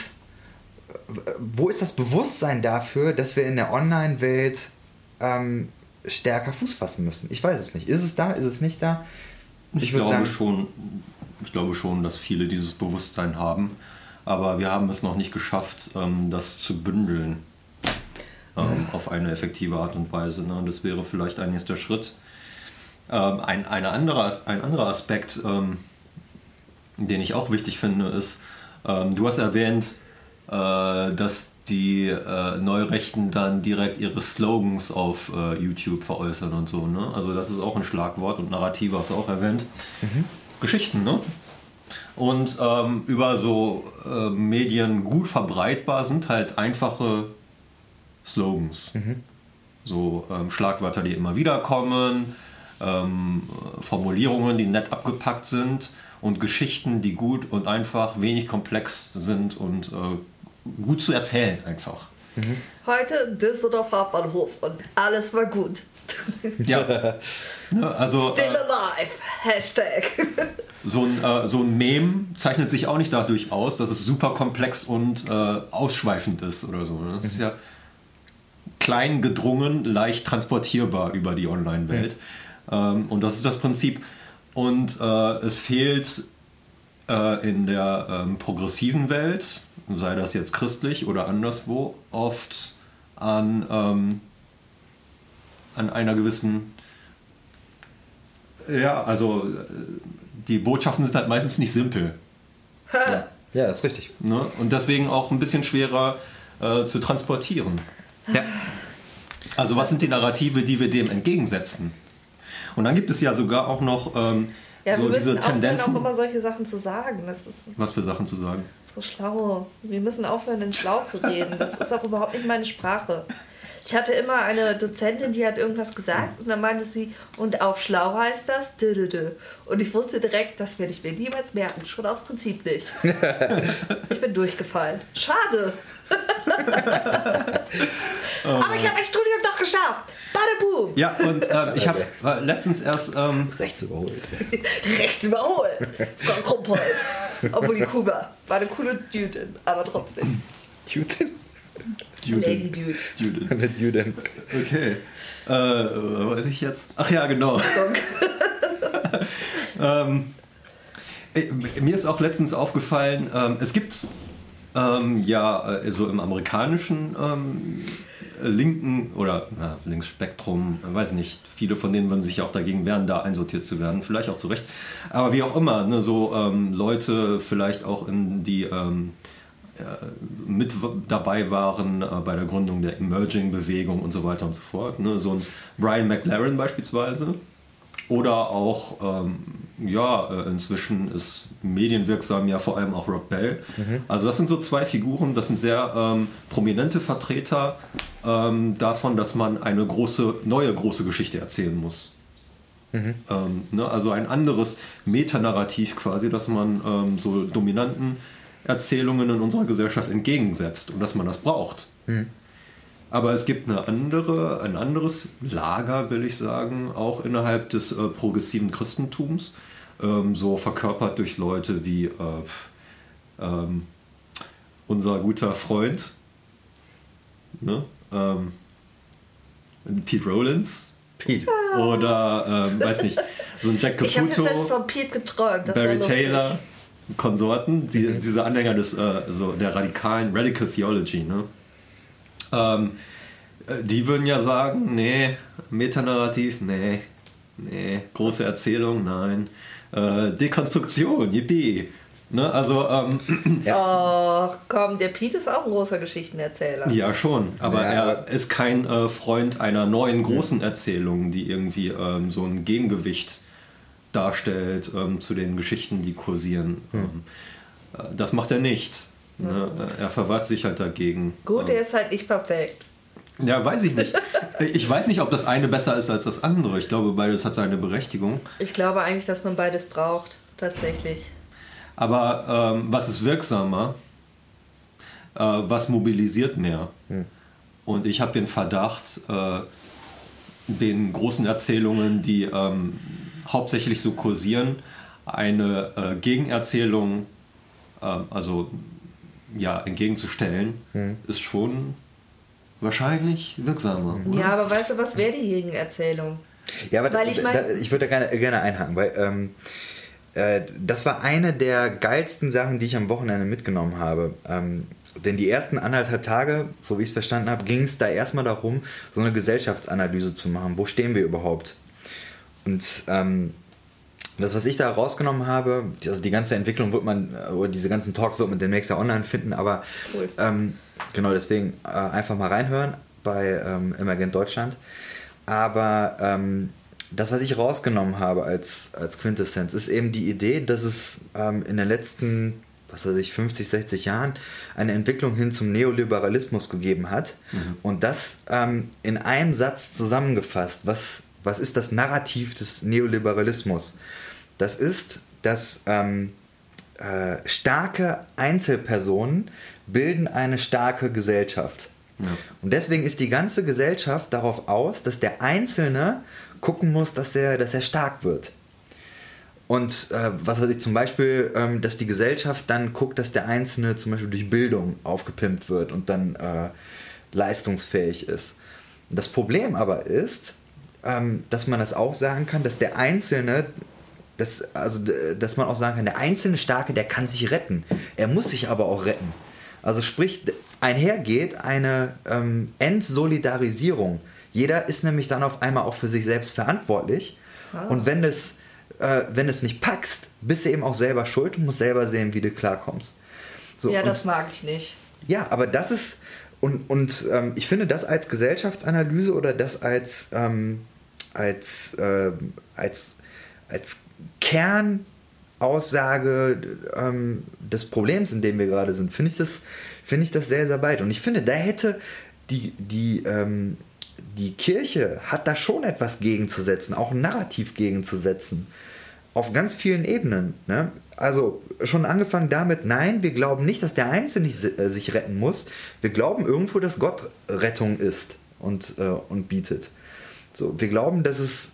[SPEAKER 2] ist das Bewusstsein dafür, dass wir in der Online-Welt stärker Fuß fassen müssen? Ich weiß es nicht. Ist es da? Ist es nicht da?
[SPEAKER 3] Ich glaube schon, dass viele dieses Bewusstsein haben, aber wir haben es noch nicht geschafft, das zu bündeln auf eine effektive Art und Weise. Ne? Das wäre vielleicht ein nächster Schritt. Ein anderer Aspekt, den ich auch wichtig finde, ist, du hast erwähnt, dass die Neurechten dann direkt ihre Slogans auf YouTube veräußern und so. Ne? Also das ist auch ein Schlagwort und Narrative hast du auch erwähnt. Geschichten, ne? Und über so Medien gut verbreitbar sind halt einfache Slogans. So Schlagwörter, die immer wieder kommen, Formulierungen, die nett abgepackt sind und Geschichten, die gut und einfach wenig komplex sind und gut zu erzählen einfach.
[SPEAKER 1] Heute Düsseldorf Hauptbahnhof und alles war gut.
[SPEAKER 3] Ja. Ne, also,
[SPEAKER 1] Still alive. Hashtag.
[SPEAKER 3] So ein Meme zeichnet sich auch nicht dadurch aus, dass es super komplex und ausschweifend ist oder so. Das ist ja klein gedrungen, leicht transportierbar über die Online-Welt. Und das ist das Prinzip. Und es fehlt in der progressiven Welt, sei das jetzt christlich oder anderswo, oft an einer gewissen, also die Botschaften sind halt meistens nicht simpel.
[SPEAKER 2] Ja, ist richtig.
[SPEAKER 3] Ne? Und deswegen auch ein bisschen schwerer zu transportieren.
[SPEAKER 2] Ja.
[SPEAKER 3] Also was sind die Narrative, die wir dem entgegensetzen? Und dann gibt es ja sogar auch noch
[SPEAKER 1] Ja,
[SPEAKER 3] so
[SPEAKER 1] wir
[SPEAKER 3] diese
[SPEAKER 1] müssen aufhören,
[SPEAKER 3] Tendenzen.
[SPEAKER 1] auch immer solche Sachen zu sagen. Das ist
[SPEAKER 3] Was für Sachen zu sagen?
[SPEAKER 1] so schlau. Wir müssen aufhören, in schlau zu reden. Das ist auch überhaupt nicht meine Sprache. Ich hatte immer eine Dozentin, die hat irgendwas gesagt und dann meinte sie, und auf schlau heißt das dü. Und ich wusste direkt, das werde ich mir niemals merken, schon aus Prinzip nicht. Ich bin durchgefallen. Schade. Aber ich habe mein Studium doch geschafft. Badaboom.
[SPEAKER 3] Ja, und ich habe letztens erst...
[SPEAKER 2] Rechts überholt.
[SPEAKER 1] Rechts überholt. Frau Krumpholz. Obwohl die Kuba war eine coole Jüdin, aber trotzdem.
[SPEAKER 2] Juden?
[SPEAKER 1] Lady Dude.
[SPEAKER 2] Mit Juden.
[SPEAKER 3] Okay. Weiß ich jetzt? Ach ja, genau. Mir ist auch letztens aufgefallen, es gibt so im amerikanischen linken oder Linksspektrum, weiß nicht, viele von denen würden sich auch dagegen wehren, da einsortiert zu werden, vielleicht auch zu Recht. Aber wie auch immer, ne, so Leute vielleicht auch die mit dabei waren bei der Gründung der Emerging-Bewegung und so weiter und so fort. Ne? So ein Brian McLaren beispielsweise. Oder auch, inzwischen ist medienwirksam ja vor allem auch Rob Bell. Also das sind so zwei Figuren, das sind sehr prominente Vertreter davon, dass man eine neue große Geschichte erzählen muss. Also ein anderes Metanarrativ quasi, dass man so dominanten Erzählungen in unserer Gesellschaft entgegensetzt und dass man das braucht. Aber es gibt ein anderes Lager, will ich sagen, auch innerhalb des progressiven Christentums, so verkörpert durch Leute wie unser guter Freund, ne? Pete Rollins.
[SPEAKER 2] Pete.
[SPEAKER 3] Oder, weiß nicht, so ein Jack
[SPEAKER 1] Ich habe
[SPEAKER 3] Caputo,
[SPEAKER 1] jetzt von Pete geträumt. Das
[SPEAKER 3] Barry
[SPEAKER 1] war lustig.
[SPEAKER 3] Taylor, Konsorten, diese Anhänger der Radical Theology, ne? Die würden ja sagen, nee, Metanarrativ, nee, große Erzählung, nein, Dekonstruktion, yippie, Ne? Also,
[SPEAKER 1] Oh, komm, der Piet ist auch ein großer Geschichtenerzähler.
[SPEAKER 3] ja schon, aber er ist kein Freund einer neuen großen Erzählung, die irgendwie so ein Gegengewicht darstellt zu den Geschichten, die kursieren. Das macht er nicht. Ne? Er verwahrt sich halt dagegen.
[SPEAKER 1] Gut, er ist halt nicht perfekt.
[SPEAKER 3] Ja, weiß ich nicht. Ich weiß nicht, ob das eine besser ist als das andere. Ich glaube, beides hat seine Berechtigung.
[SPEAKER 1] Ich glaube eigentlich, dass man beides braucht, tatsächlich.
[SPEAKER 3] Aber was ist wirksamer? Was mobilisiert mehr? Und ich habe den Verdacht, den großen Erzählungen, die hauptsächlich so kursieren, eine Gegenerzählung, entgegenzustellen, ist schon wahrscheinlich wirksamer. Oder?
[SPEAKER 1] Ja, aber weißt du, was wäre die Gegenerzählung?
[SPEAKER 2] Ja, aber
[SPEAKER 1] Weil ich
[SPEAKER 2] würde gerne einhaken, weil das war eine der geilsten Sachen, die ich am Wochenende mitgenommen habe. Denn die ersten 1,5 Tage, so wie ich es verstanden habe, ging es da erstmal darum, so eine Gesellschaftsanalyse zu machen. Wo stehen wir überhaupt? Und das, was ich da rausgenommen habe, also die ganze Entwicklung wird man, oder diese ganzen Talks wird man demnächst ja online finden, aber
[SPEAKER 1] Cool.
[SPEAKER 2] Genau deswegen einfach mal reinhören bei Emergent Deutschland. Aber das, was ich rausgenommen habe als Quintessenz, ist eben die Idee, dass es in den letzten, 50, 60 Jahren eine Entwicklung hin zum Neoliberalismus gegeben hat. Und das in einem Satz zusammengefasst. Was ist das Narrativ des Neoliberalismus? Das ist, dass starke Einzelpersonen bilden eine starke Gesellschaft. Ja. Und deswegen ist die ganze Gesellschaft darauf aus, dass der Einzelne gucken muss, dass er stark wird. Und was weiß ich, zum Beispiel, dass die Gesellschaft dann guckt, dass der Einzelne zum Beispiel durch Bildung aufgepimpt wird und dann leistungsfähig ist. Das Problem aber ist, dass man das auch sagen kann, dass der Einzelne, dass man auch sagen kann, der einzelne Starke, der kann sich retten. Er muss sich aber auch retten. Also sprich, einhergeht eine Entsolidarisierung. Jeder ist nämlich dann auf einmal auch für sich selbst verantwortlich. Und wenn es nicht packst, bist du eben auch selber schuld und musst selber sehen, wie du klarkommst. So,
[SPEAKER 1] ja, das mag ich nicht.
[SPEAKER 2] Ja, aber das ist, und ich finde das als Gesellschaftsanalyse oder das als Kernaussage des Problems, in dem wir gerade sind, finde ich das sehr, sehr weit. Und ich finde, da hätte die Kirche hat da schon etwas gegenzusetzen, auch ein Narrativ gegenzusetzen. Auf ganz vielen Ebenen. Ne? Also schon angefangen damit, nein, wir glauben nicht, dass der Einzelne sich retten muss. Wir glauben irgendwo, dass Gott Rettung ist und bietet. So, wir glauben, dass es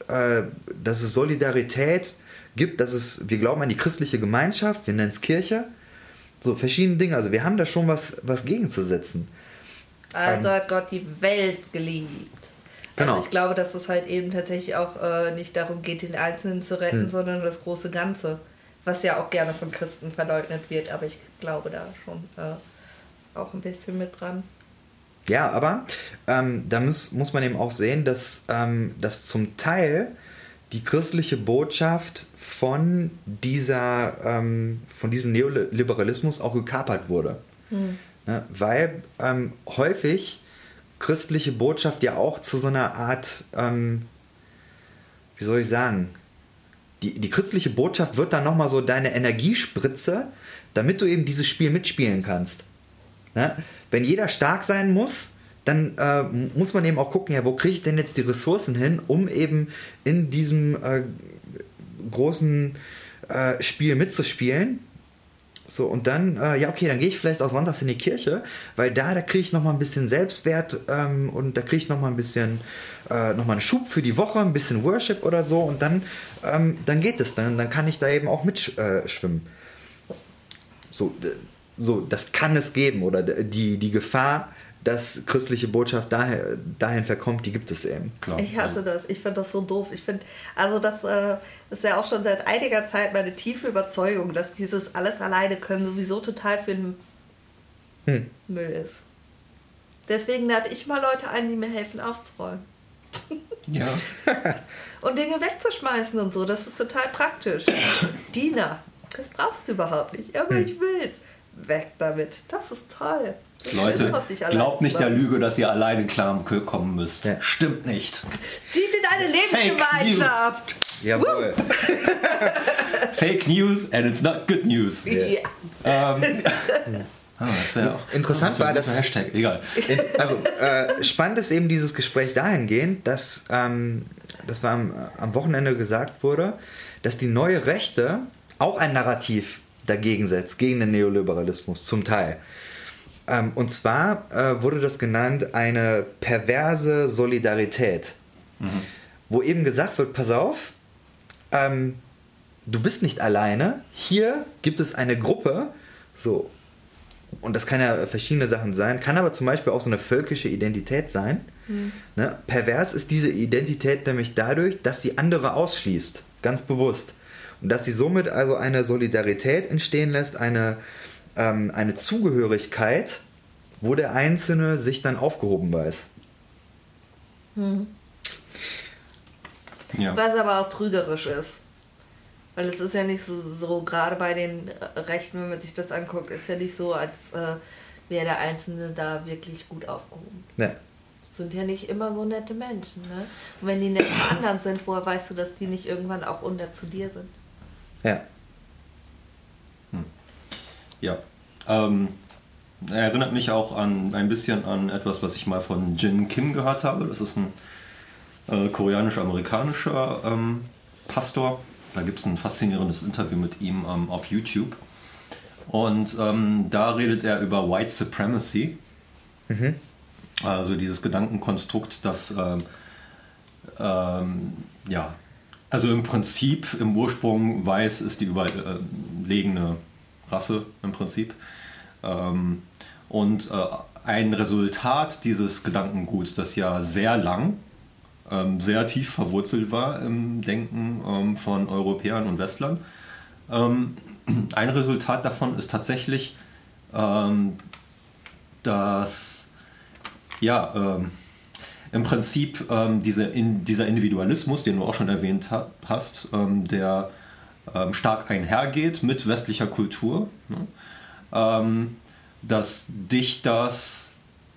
[SPEAKER 2] Solidarität gibt, wir glauben an die christliche Gemeinschaft, wir nennen es Kirche. So verschiedene Dinge. Also wir haben da schon was gegenzusetzen.
[SPEAKER 1] Also hat Gott die Welt geliebt.
[SPEAKER 2] Genau.
[SPEAKER 1] Also ich glaube, dass es halt eben tatsächlich auch nicht darum geht, den Einzelnen zu retten, sondern das große Ganze. Was ja auch gerne von Christen verleugnet wird, aber ich glaube da schon auch ein bisschen mit dran.
[SPEAKER 2] Ja, aber da muss man eben auch sehen, dass zum Teil die christliche Botschaft von diesem Neoliberalismus auch gekapert wurde. Ne? Weil häufig christliche Botschaft ja auch zu so einer Art, wie soll ich sagen, die christliche Botschaft wird dann nochmal so deine Energiespritze, damit du eben dieses Spiel mitspielen kannst. Ne? Wenn jeder stark sein muss, dann muss man eben auch gucken, ja, wo kriege ich denn jetzt die Ressourcen hin, um eben in diesem großen Spiel mitzuspielen. So, und dann, dann gehe ich vielleicht auch sonntags in die Kirche, weil da kriege ich nochmal ein bisschen Selbstwert und da kriege ich nochmal ein bisschen, nochmal einen Schub für die Woche, ein bisschen Worship oder so und dann geht es, dann kann ich da eben auch mitschwimmen. So, das kann es geben oder die Gefahr, dass christliche Botschaft dahin verkommt, die gibt es eben.
[SPEAKER 1] Klar. Ich hasse das. Ich finde das so doof. Ich finde, also das ist ja auch schon seit einiger Zeit meine tiefe Überzeugung, dass dieses alles alleine können sowieso total für den Müll ist. Deswegen lade ich mal Leute ein, die mir helfen aufzuräumen.
[SPEAKER 3] Ja.
[SPEAKER 1] Und Dinge wegzuschmeißen und so. Das ist total praktisch. Diener. Das brauchst du überhaupt nicht. Aber ich will's. Weg damit. Das ist toll.
[SPEAKER 3] Leute, glaubt nicht der Lüge, dass ihr alleine klarkommen müsst. Ja. Stimmt nicht.
[SPEAKER 1] Zieht in eine Lebensgemeinschaft.
[SPEAKER 2] Jawohl.
[SPEAKER 3] Fake News and it's not good news.
[SPEAKER 1] Ja.
[SPEAKER 3] Das wäre auch
[SPEAKER 2] interessant war das
[SPEAKER 3] Hashtag, egal.
[SPEAKER 2] Also spannend ist eben dieses Gespräch dahingehend, dass das war am Wochenende gesagt wurde, dass die neue Rechte auch ein Narrativ dagegen setzt, gegen den Neoliberalismus, zum Teil. Und zwar wurde das genannt eine perverse Solidarität, wo eben gesagt wird, pass auf, du bist nicht alleine, hier gibt es eine Gruppe, so, und das kann ja verschiedene Sachen sein, kann aber zum Beispiel auch so eine völkische Identität sein. Ne? Pervers ist diese Identität nämlich dadurch, dass sie andere ausschließt, ganz bewusst. Und dass sie somit also eine Solidarität entstehen lässt, eine Zugehörigkeit, wo der Einzelne sich dann aufgehoben weiß.
[SPEAKER 1] Ja. Was aber auch trügerisch ist. Weil es ist ja nicht so gerade bei den Rechten, wenn man sich das anguckt, ist ja nicht so, als wäre der Einzelne da wirklich gut aufgehoben.
[SPEAKER 2] Ja.
[SPEAKER 1] Sind ja nicht immer so nette Menschen. Ne? Und wenn die nett zu anderen sind, woher weißt du, dass die nicht irgendwann auch unnett zu dir sind?
[SPEAKER 2] Ja.
[SPEAKER 3] Ja. Erinnert mich auch ein bisschen an etwas, was ich mal von Jin Kim gehört habe. Das ist ein koreanisch-amerikanischer Pastor. Da gibt es ein faszinierendes Interview mit ihm auf YouTube. Und da redet er über White Supremacy. Also dieses Gedankenkonstrukt, das also im Prinzip, im Ursprung weiß ist die überlegene Rasse im Prinzip. Und ein Resultat dieses Gedankenguts, das ja sehr lang, sehr tief verwurzelt war im Denken von Europäern und Westlern. Ein Resultat davon ist tatsächlich, dass im Prinzip dieser Individualismus, den du auch schon erwähnt hast, der stark einhergeht mit westlicher Kultur, ne? Dass dich das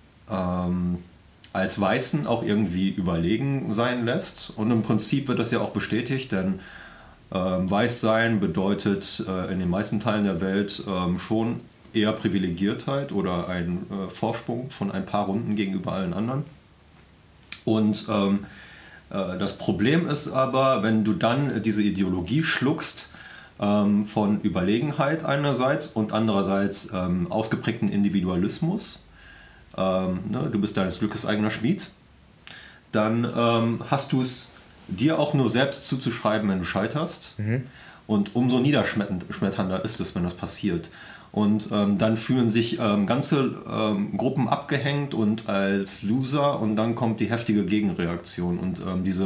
[SPEAKER 3] als Weißen auch irgendwie überlegen sein lässt. Und im Prinzip wird das ja auch bestätigt, denn Weißsein bedeutet in den meisten Teilen der Welt schon eher Privilegiertheit oder ein Vorsprung von ein paar Runden gegenüber allen anderen. Und das Problem ist aber, wenn du dann diese Ideologie schluckst von Überlegenheit einerseits und andererseits ausgeprägten Individualismus, ne, du bist deines Glückes eigener Schmied, dann hast du es dir auch nur selbst zuzuschreiben, wenn du scheiterst. Und umso niederschmetternder ist es, wenn das passiert. Und dann fühlen sich ganze Gruppen abgehängt und als Loser, und dann kommt die heftige Gegenreaktion und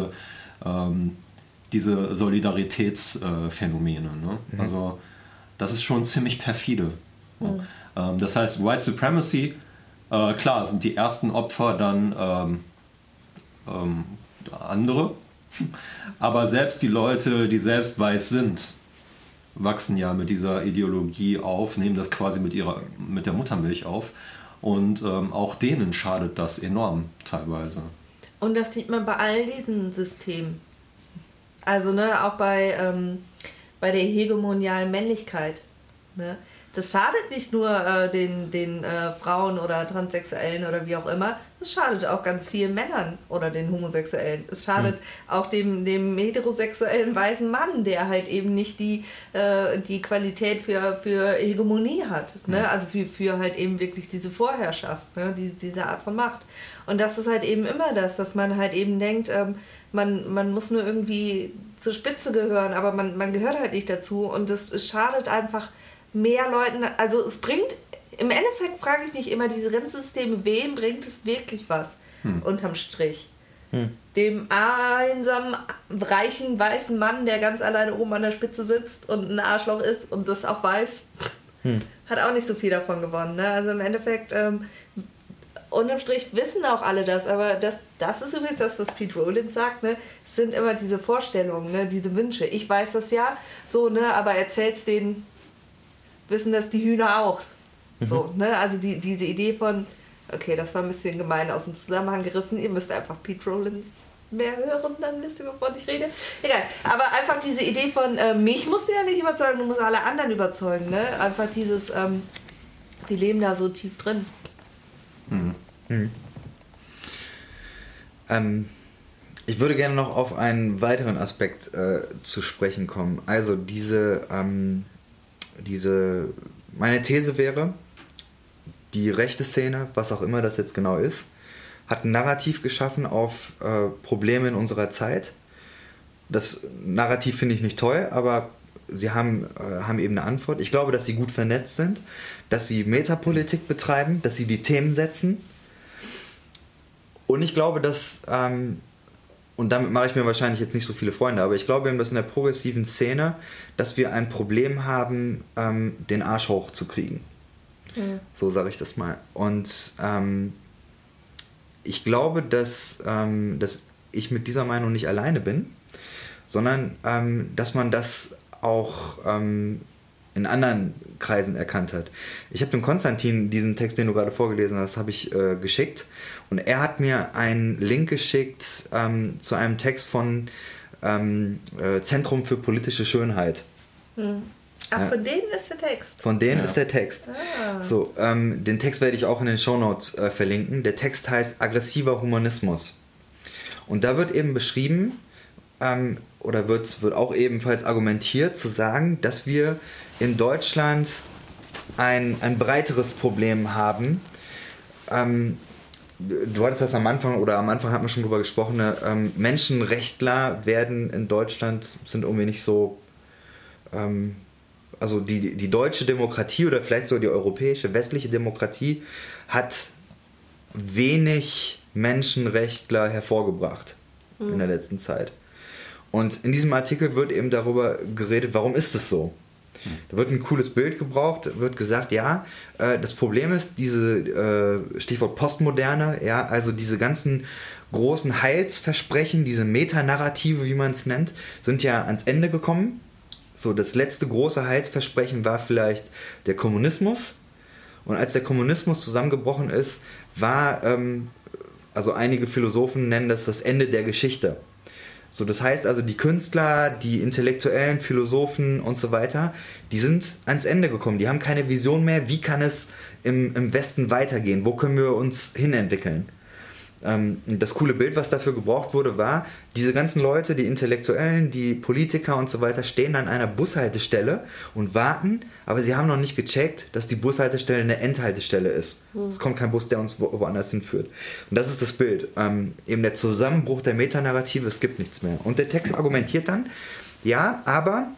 [SPEAKER 3] diese Solidaritätsphänomene. Ne? Also das ist schon ziemlich perfide. Das heißt, White Supremacy, klar, sind die ersten Opfer dann andere, aber selbst die Leute, die selbst weiß sind, wachsen ja mit dieser Ideologie auf, nehmen das quasi mit der Muttermilch auf, und auch denen schadet das enorm teilweise.
[SPEAKER 1] Und das sieht man bei all diesen Systemen. Also ne, auch bei der hegemonialen Männlichkeit. Ne? Das schadet nicht nur den Frauen oder Transsexuellen oder wie auch immer, es schadet auch ganz vielen Männern oder den Homosexuellen. Es schadet auch dem heterosexuellen weißen Mann, der halt eben nicht die Qualität für Hegemonie hat. Ne? Also für halt eben wirklich diese Vorherrschaft, ne? Diese Art von Macht. Und das ist halt eben immer das, dass man halt eben denkt, man muss nur irgendwie zur Spitze gehören, aber man gehört halt nicht dazu, und es schadet einfach mehr Leuten. Also es bringt, im Endeffekt frage ich mich immer, diese Rentensysteme, wem bringt es wirklich was unterm Strich? Dem einsamen, reichen, weißen Mann, der ganz alleine oben an der Spitze sitzt und ein Arschloch ist und das auch weiß, hat auch nicht so viel davon gewonnen. Ne? Also im Endeffekt unterm Strich wissen auch alle das, aber das ist übrigens das, was Pete Rowland sagt, ne? Es sind immer diese Vorstellungen, ne? Diese Wünsche. Ich weiß das ja, so, ne? Aber erzähl's denen, wissen das die Hühner auch. So, ne? Also diese Idee von, okay, das war ein bisschen gemein aus dem Zusammenhang gerissen, ihr müsst einfach Pete Rowland mehr hören, dann wisst ihr, wovon ich rede. Egal, aber einfach diese Idee von, mich musst du ja nicht überzeugen, du musst alle anderen überzeugen, ne? Einfach dieses, wir leben da so tief drin.
[SPEAKER 2] Ich würde gerne noch auf einen weiteren Aspekt zu sprechen kommen. Also meine These wäre, die rechte Szene, was auch immer das jetzt genau ist, hat ein Narrativ geschaffen auf Probleme in unserer Zeit. Das Narrativ finde ich nicht toll, aber sie haben eben eine Antwort. Ich glaube, dass sie gut vernetzt sind, dass sie Metapolitik betreiben, dass sie die Themen setzen. Und ich glaube, dass, und damit mache ich mir wahrscheinlich jetzt nicht so viele Freunde, aber ich glaube eben, dass in der progressiven Szene, dass wir ein Problem haben, den Arsch hochzukriegen. Mhm. So sage ich das mal. Und ich glaube, dass ich mit dieser Meinung nicht alleine bin, sondern dass man das auch in anderen Kreisen erkannt hat. Ich habe dem Konstantin diesen Text, den du gerade vorgelesen hast, habe ich geschickt und er hat mir einen Link geschickt zu einem Text von Zentrum für politische Schönheit.
[SPEAKER 1] Hm. Ach, von denen ist der Text?
[SPEAKER 2] Von denen ist der Text. Ah. So, den Text werde ich auch in den Shownotes verlinken. Der Text heißt Aggressiver Humanismus. Und da wird eben beschrieben, oder wird auch ebenfalls argumentiert, zu sagen, dass wir in Deutschland ein breiteres Problem haben. Du hattest das am Anfang haben wir schon drüber gesprochen, Menschenrechtler werden in Deutschland, sind irgendwie nicht so, also die deutsche Demokratie oder vielleicht so die europäische, westliche Demokratie hat wenig Menschenrechtler hervorgebracht in der letzten Zeit. Und in diesem Artikel wird eben darüber geredet, warum ist es so? Da wird ein cooles Bild gebraucht, wird gesagt, ja, das Problem ist, diese Stichwort Postmoderne, ja, also diese ganzen großen Heilsversprechen, diese Metanarrative, wie man es nennt, sind ja ans Ende gekommen. So, das letzte große Heilsversprechen war vielleicht der Kommunismus. Und als der Kommunismus zusammengebrochen ist, war, also einige Philosophen nennen das Ende der Geschichte. So, das heißt also, die Künstler, die Intellektuellen, Philosophen und so weiter, die sind ans Ende gekommen. Die haben keine Vision mehr, wie kann es im Westen weitergehen, wo können wir uns hinentwickeln. Das coole Bild, was dafür gebraucht wurde, war, diese ganzen Leute, die Intellektuellen, die Politiker und so weiter, stehen an einer Bushaltestelle und warten, aber sie haben noch nicht gecheckt, dass die Bushaltestelle eine Endhaltestelle ist. Es kommt kein Bus, der uns woanders hinführt. Und das ist das Bild. Eben der Zusammenbruch der Metanarrative, es gibt nichts mehr. Und der Text argumentiert dann, ja, aber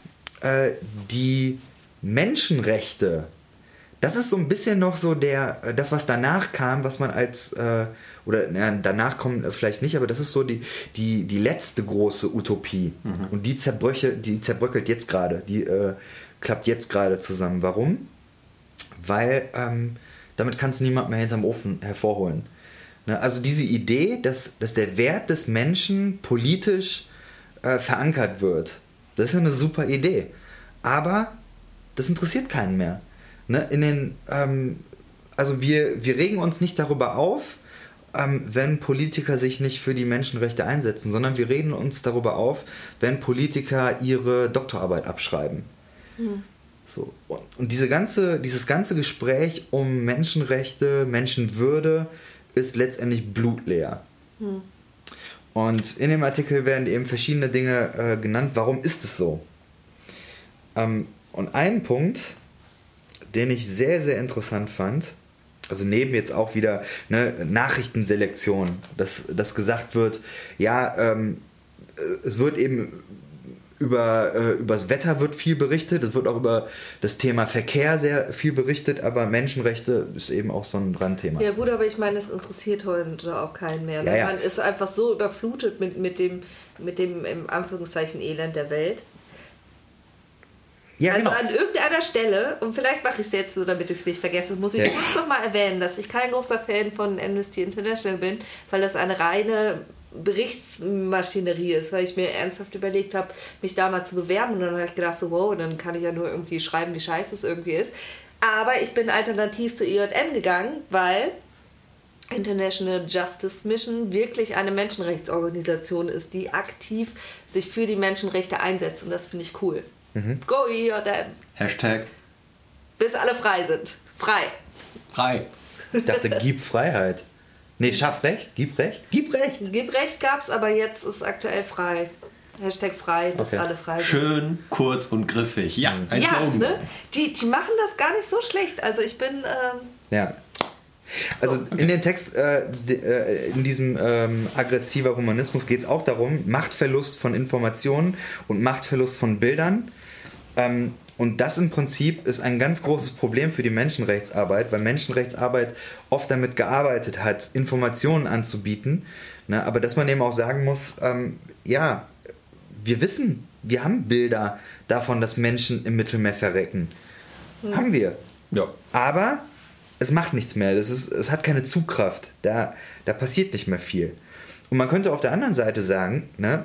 [SPEAKER 2] die Menschenrechte, das ist so ein bisschen noch so das, was danach kam, was man als, danach kommt vielleicht nicht, aber das ist so die letzte große Utopie. Mhm. Und die zerbröckelt jetzt gerade, die klappt jetzt gerade zusammen. Warum? Weil damit kann es niemand mehr hinterm Ofen hervorholen. Ne? Also diese Idee, dass der Wert des Menschen politisch verankert wird, das ist ja eine super Idee. Aber das interessiert keinen mehr. Ne, also wir regen uns nicht darüber auf, wenn Politiker sich nicht für die Menschenrechte einsetzen, sondern wir regen uns darüber auf, wenn Politiker ihre Doktorarbeit abschreiben. Mhm. So. Und dieses ganze Gespräch um Menschenrechte, Menschenwürde ist letztendlich blutleer. Mhm. Und in dem Artikel werden eben verschiedene Dinge genannt. Warum ist es so? Und ein Punkt, den ich sehr, sehr interessant fand, also neben jetzt auch wieder Nachrichtenselektion, dass gesagt wird, ja, es wird eben über das Wetter wird viel berichtet, es wird auch über das Thema Verkehr sehr viel berichtet, aber Menschenrechte ist eben auch so ein Randthema.
[SPEAKER 1] Ja gut, aber ich meine, es interessiert heute auch keinen mehr. Ja, ja. Man ist einfach so überflutet mit dem in Anführungszeichen Elend der Welt.
[SPEAKER 2] Ja,
[SPEAKER 1] also
[SPEAKER 2] genau.
[SPEAKER 1] an irgendeiner Stelle, und vielleicht mache ich es jetzt so, damit ich es nicht vergesse, muss ich kurz nochmal erwähnen, dass ich kein großer Fan von Amnesty International bin, weil das eine reine Berichtsmaschinerie ist, weil ich mir ernsthaft überlegt habe, mich da mal zu bewerben, und dann habe ich gedacht, so wow, dann kann ich ja nur irgendwie schreiben, wie scheiße es irgendwie ist. Aber ich bin alternativ zur IJM gegangen, weil International Justice Mission wirklich eine Menschenrechtsorganisation ist, die aktiv sich für die Menschenrechte einsetzt, und das finde ich cool. Go IJM.
[SPEAKER 3] Hashtag
[SPEAKER 1] Bis alle frei sind. Frei.
[SPEAKER 3] frei.
[SPEAKER 2] Ich dachte, gib Freiheit. Nee, schaff Recht, gib Recht, gib Recht.
[SPEAKER 1] Gib Recht gab's, aber jetzt ist aktuell frei. Hashtag frei, bis alle frei sind.
[SPEAKER 3] Schön, kurz und griffig. Ja, ein
[SPEAKER 1] Ja,
[SPEAKER 3] Slogan.
[SPEAKER 1] ne? Die machen das gar nicht so schlecht. Also ich bin...
[SPEAKER 2] Ja. Also in dem Text, in diesem aggressiver Humanismus geht es auch darum, Machtverlust von Informationen und Machtverlust von Bildern. Und das im Prinzip ist ein ganz großes Problem für die Menschenrechtsarbeit, weil Menschenrechtsarbeit oft damit gearbeitet hat, Informationen anzubieten. Ne? Aber dass man eben auch sagen muss, ja, wir wissen, wir haben Bilder davon, dass Menschen im Mittelmeer verrecken. Haben wir.
[SPEAKER 3] Ja.
[SPEAKER 2] Aber es macht nichts mehr. Es hat keine Zugkraft. Da passiert nicht mehr viel. Und man könnte auf der anderen Seite sagen, ne,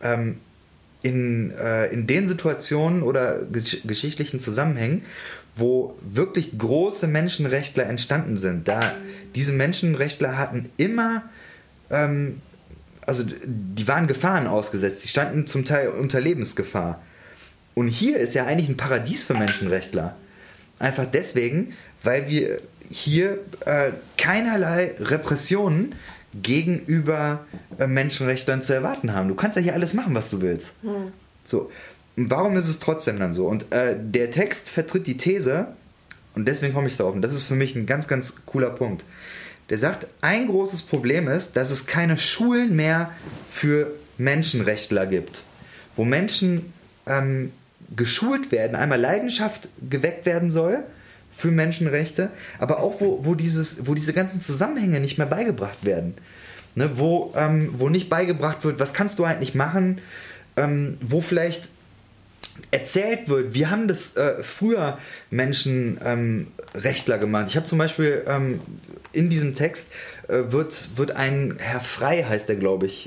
[SPEAKER 2] in den Situationen oder geschichtlichen Zusammenhängen, wo wirklich große Menschenrechtler entstanden sind, diese Menschenrechtler hatten immer, also die waren Gefahren ausgesetzt, die standen zum Teil unter Lebensgefahr. Und hier ist ja eigentlich ein Paradies für Menschenrechtler. Einfach deswegen, weil wir hier keinerlei Repressionen gegenüber Menschenrechtlern zu erwarten haben. Du kannst ja hier alles machen, was du willst. So. Und warum ist es trotzdem dann so? Und der Text vertritt die These, und deswegen komme ich darauf, und das ist für mich ein ganz, ganz cooler Punkt. Der sagt, ein großes Problem ist, dass es keine Schulen mehr für Menschenrechtler gibt, wo Menschen geschult werden, einmal Leidenschaft geweckt werden soll für Menschenrechte, aber auch wo diese ganzen Zusammenhänge nicht mehr beigebracht werden. Ne, wo nicht beigebracht wird, was kannst du eigentlich machen, wo vielleicht erzählt wird, wir haben das früher Menschenrechtler gemacht. Ich habe zum Beispiel in diesem Text wird ein Herr Frey, heißt der, glaube ich,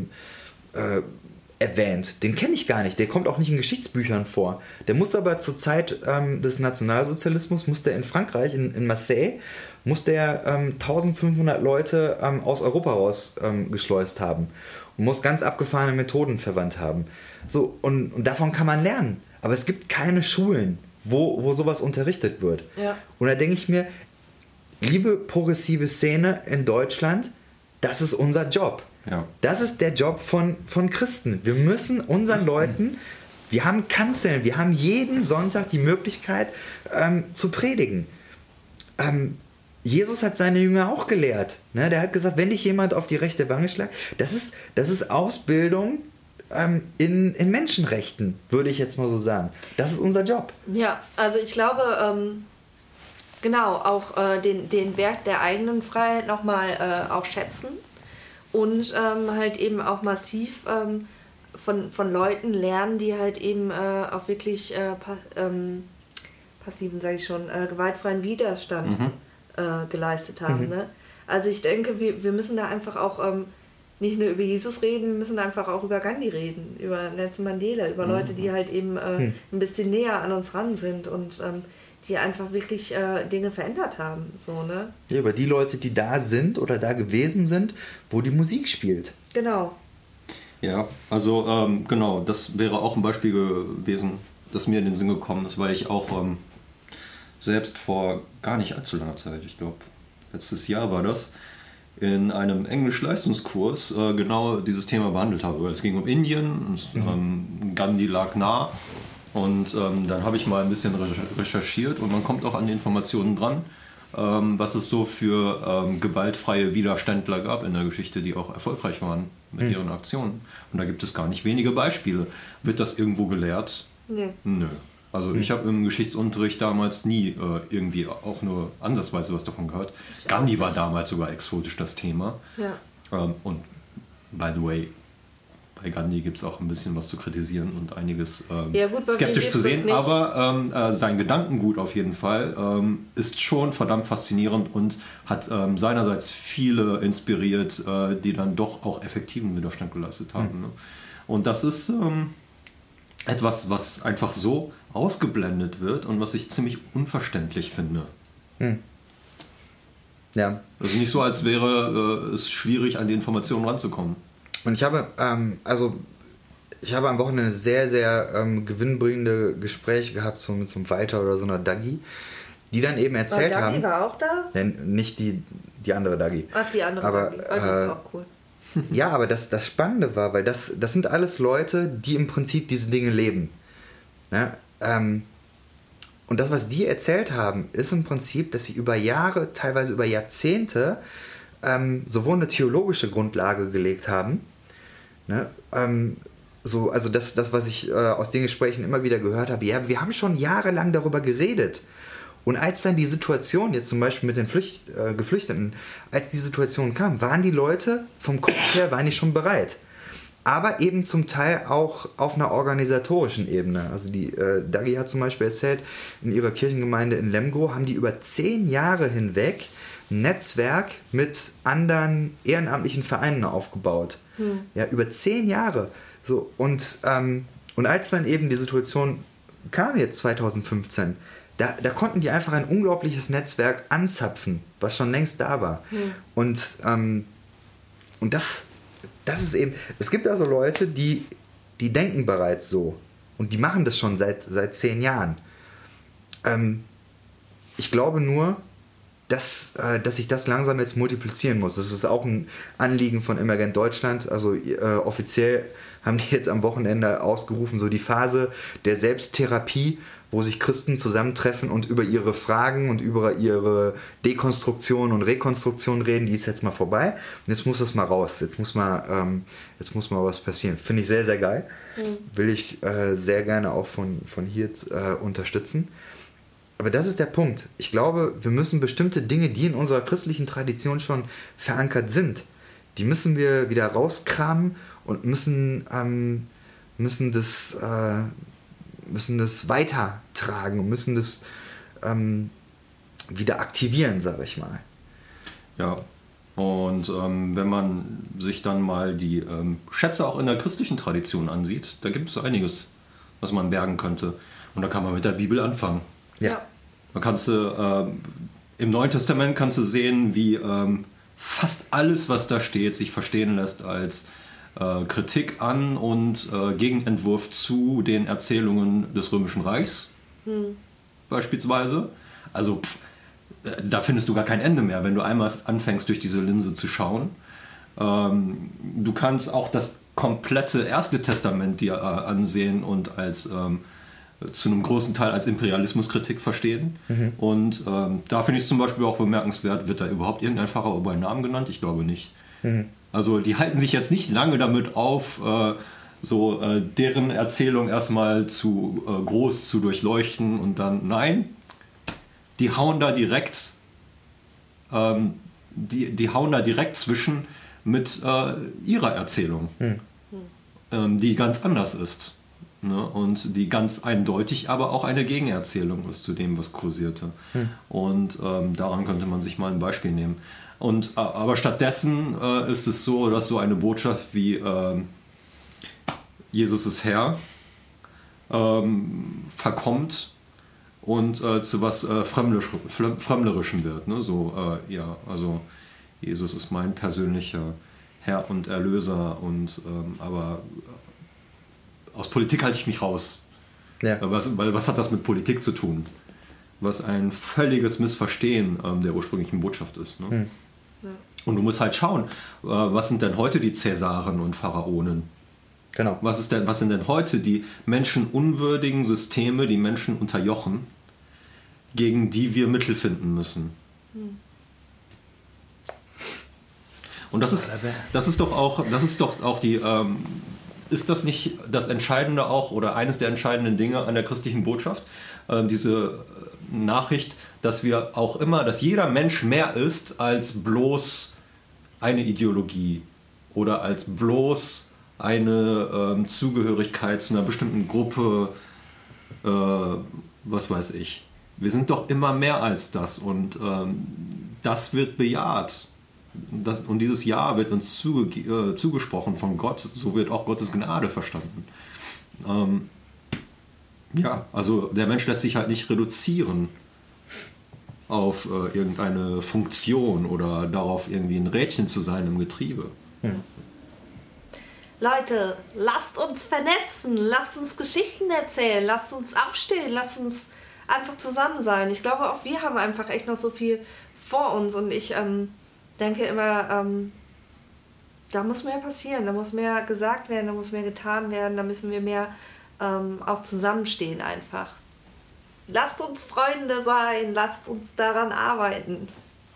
[SPEAKER 2] erwähnt. Den kenne ich gar nicht. Der kommt auch nicht in Geschichtsbüchern vor. Der muss aber zur Zeit des Nationalsozialismus, musste in Frankreich, in Marseille, musste er 1500 Leute aus Europa rausgeschleust haben und muss ganz abgefahrene Methoden verwandt haben. So, und davon kann man lernen. Aber es gibt keine Schulen, wo sowas unterrichtet wird.
[SPEAKER 1] Ja.
[SPEAKER 2] Und da denke ich mir, liebe progressive Szene in Deutschland, das ist unser Job.
[SPEAKER 3] Ja.
[SPEAKER 2] Das ist der Job von Christen. Wir müssen unseren Leuten, wir haben Kanzeln, wir haben jeden Sonntag die Möglichkeit zu predigen. Jesus hat seine Jünger auch gelehrt. Ne? Der hat gesagt, wenn dich jemand auf die rechte Wange schlägt, das ist Ausbildung in Menschenrechten, würde ich jetzt mal so sagen. Das ist unser Job.
[SPEAKER 1] Ja, also ich glaube, genau, auch den Wert der eigenen Freiheit nochmal auch schätzen. Und halt eben auch massiv von Leuten lernen, die halt eben auch wirklich passiven, sage ich schon, gewaltfreien Widerstand geleistet haben. Ne? Also ich denke, wir müssen da einfach auch nicht nur über Jesus reden, wir müssen einfach auch über Gandhi reden, über Nelson Mandela, über Leute, die halt eben ein bisschen näher an uns ran sind und die einfach wirklich Dinge verändert haben. So, ne?
[SPEAKER 2] Ja, über die Leute, die da sind oder da gewesen sind, wo die Musik spielt.
[SPEAKER 1] Genau.
[SPEAKER 3] Ja, also genau, das wäre auch ein Beispiel gewesen, das mir in den Sinn gekommen ist, weil ich auch selbst vor gar nicht allzu langer Zeit, ich glaube letztes Jahr war das, in einem Englisch-Leistungskurs genau dieses Thema behandelt habe. Es ging um Indien und Gandhi lag nah. Und dann habe ich mal ein bisschen recherchiert und man kommt auch an die Informationen dran, was es so für gewaltfreie Widerständler gab in der Geschichte, die auch erfolgreich waren mit ihren Aktionen. Und da gibt es gar nicht wenige Beispiele. Wird das irgendwo gelehrt?
[SPEAKER 1] Nee.
[SPEAKER 3] Nö. Also ich habe im Geschichtsunterricht damals nie irgendwie auch nur ansatzweise was davon gehört. Gandhi war damals sogar exotisch das Thema.
[SPEAKER 1] Ja.
[SPEAKER 3] Und by the way, bei Gandhi gibt es auch ein bisschen was zu kritisieren und einiges
[SPEAKER 1] Ja, gut, bei
[SPEAKER 3] skeptisch
[SPEAKER 1] mir
[SPEAKER 3] zu
[SPEAKER 1] ist das
[SPEAKER 3] sehen,
[SPEAKER 1] nicht.
[SPEAKER 3] aber sein Gedankengut auf jeden Fall ist schon verdammt faszinierend und hat seinerseits viele inspiriert, die dann doch auch effektiven Widerstand geleistet haben. Ne? Und das ist etwas, was einfach so ausgeblendet wird und was ich ziemlich unverständlich finde.
[SPEAKER 2] Ja.
[SPEAKER 3] Also nicht so, als wäre es schwierig, an die Informationen ranzukommen.
[SPEAKER 2] Und ich habe am Wochenende sehr, sehr gewinnbringende Gespräche gehabt, so mit so einem Walter oder so einer Dagi, die dann eben erzählt
[SPEAKER 1] Dagi
[SPEAKER 2] haben.
[SPEAKER 1] war auch da?
[SPEAKER 2] Nicht die andere Dagi.
[SPEAKER 1] Ach, die andere
[SPEAKER 2] Aber,
[SPEAKER 1] Dagi. Das ist auch cool.
[SPEAKER 2] Ja, aber das Spannende war, weil das sind alles Leute, die im Prinzip diese Dinge leben. Ja, und das, was die erzählt haben, ist im Prinzip, dass sie über Jahre, teilweise über Jahrzehnte, sowohl eine theologische Grundlage gelegt haben, ne, also das, was ich aus den Gesprächen immer wieder gehört habe, ja, wir haben schon jahrelang darüber geredet. Und als dann die Situation, jetzt zum Beispiel mit den Geflüchteten, als die Situation kam, waren die Leute vom Kopf her, waren die schon bereit. Aber eben zum Teil auch auf einer organisatorischen Ebene. Also die Dagi hat zum Beispiel erzählt, in ihrer Kirchengemeinde in Lemgo haben die über 10 Jahre hinweg ein Netzwerk mit anderen ehrenamtlichen Vereinen aufgebaut. Ja, über 10 Jahre. So, und als dann eben die Situation kam jetzt 2015, da konnten die einfach ein unglaubliches Netzwerk anzapfen, was schon längst da war. Und das ist eben, es gibt also Leute, die denken bereits so und die machen das schon seit 10 Jahren. Ich glaube nur, dass sich das langsam jetzt multiplizieren muss. Das ist auch ein Anliegen von Emergent Deutschland. Also offiziell haben die jetzt am Wochenende ausgerufen, so die Phase der Selbsttherapie, wo sich Christen zusammentreffen und über ihre Fragen und über ihre Dekonstruktion und Rekonstruktion reden, die ist jetzt mal vorbei. Und jetzt muss das mal raus. Jetzt muss mal was passieren. Finde ich sehr, sehr geil. Will ich sehr gerne auch von hier unterstützen. Aber das ist der Punkt. Ich glaube, wir müssen bestimmte Dinge, die in unserer christlichen Tradition schon verankert sind, die müssen wir wieder rauskramen und müssen das weitertragen und müssen das wieder aktivieren, sage ich mal.
[SPEAKER 3] Ja, und wenn man sich dann mal die Schätze auch in der christlichen Tradition ansieht, da gibt es einiges, was man bergen könnte. Und da kann man mit der Bibel anfangen.
[SPEAKER 2] Ja.
[SPEAKER 3] Da kannst du im Neuen Testament kannst du sehen, wie fast alles, was da steht, sich verstehen lässt als Kritik an und Gegenentwurf zu den Erzählungen des Römischen Reichs beispielsweise. Also da findest du gar kein Ende mehr, wenn du einmal anfängst, durch diese Linse zu schauen. Du kannst auch das komplette Erste Testament dir ansehen und als zu einem großen Teil als Imperialismuskritik verstehen. Und da finde ich es zum Beispiel auch bemerkenswert, wird da überhaupt irgendein Pharao bei Namen genannt? Ich glaube nicht. Also die halten sich jetzt nicht lange damit auf, deren Erzählung erstmal zu groß zu durchleuchten und dann, nein, die hauen da direkt die hauen da direkt zwischen mit ihrer Erzählung, die ganz anders ist. Ne? Und die ganz eindeutig aber auch eine Gegenerzählung ist zu dem, was kursierte. Und daran könnte man sich mal ein Beispiel nehmen. Aber stattdessen ist es so, dass so eine Botschaft wie Jesus ist Herr verkommt und zu was Frömmlerischem wird. Ne? Also Jesus ist mein persönlicher Herr und Erlöser, aber aus Politik halte ich mich raus. Ja. Weil was hat das mit Politik zu tun? Was ein völliges Missverstehen der ursprünglichen Botschaft ist. Ne? Ja. Und du musst halt schauen, was sind denn heute die Cäsaren und Pharaonen?
[SPEAKER 2] Genau.
[SPEAKER 3] Was sind denn heute die menschenunwürdigen Systeme, die Menschen unterjochen, gegen die wir Mittel finden müssen? Und das ist doch auch die... Ist das nicht das Entscheidende auch oder eines der entscheidenden Dinge an der christlichen Botschaft? Diese Nachricht, dass jeder Mensch mehr ist als bloß eine Ideologie oder als bloß eine Zugehörigkeit zu einer bestimmten Gruppe, was weiß ich. Wir sind doch immer mehr als das und das wird bejaht. Und dieses Ja wird uns zugesprochen von Gott, so wird auch Gottes Gnade verstanden. Ja, also der Mensch lässt sich halt nicht reduzieren auf irgendeine Funktion oder darauf, irgendwie ein Rädchen zu sein im Getriebe.
[SPEAKER 1] Leute, lasst uns vernetzen, lasst uns Geschichten erzählen, lasst uns abstehen, lasst uns einfach zusammen sein. Ich glaube, auch wir haben einfach echt noch so viel vor uns und ich denke immer, da muss mehr passieren, da muss mehr gesagt werden, da muss mehr getan werden, da müssen wir mehr auch zusammenstehen einfach. Lasst uns Freunde sein, lasst uns daran arbeiten.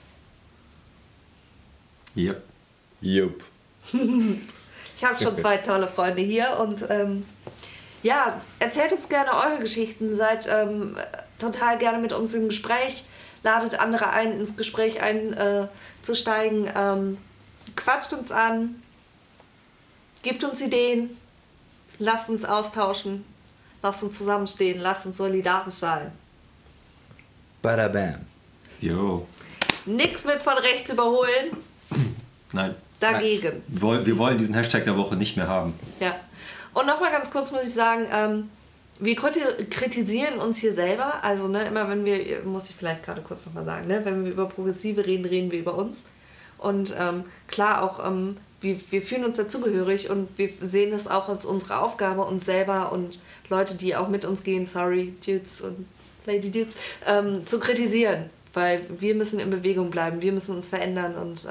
[SPEAKER 3] Yep.
[SPEAKER 2] Jupp.
[SPEAKER 1] Ich habe schon 2 tolle Freunde hier und ja, erzählt uns gerne eure Geschichten, seid total gerne mit uns im Gespräch, ladet andere ein, ins Gespräch einzusteigen, quatscht uns an, gebt uns Ideen, lasst uns austauschen, lasst uns zusammenstehen, lasst uns solidarisch sein.
[SPEAKER 2] Bada bam.
[SPEAKER 3] Jo.
[SPEAKER 1] Nix mit von rechts überholen,
[SPEAKER 3] Nein.
[SPEAKER 1] dagegen.
[SPEAKER 3] Wir wollen diesen Hashtag der Woche nicht mehr haben.
[SPEAKER 1] Ja. Und nochmal ganz kurz muss ich sagen, wir kritisieren uns hier selber. Also ne, immer wenn wir, muss ich vielleicht gerade kurz nochmal sagen, ne, wenn wir über Progressive reden, reden wir über uns. Und klar auch, wir fühlen uns dazugehörig und wir sehen es auch als unsere Aufgabe, uns selber und Leute, die auch mit uns gehen, sorry, Dudes und Lady Dudes, zu kritisieren. Weil wir müssen in Bewegung bleiben, wir müssen uns verändern und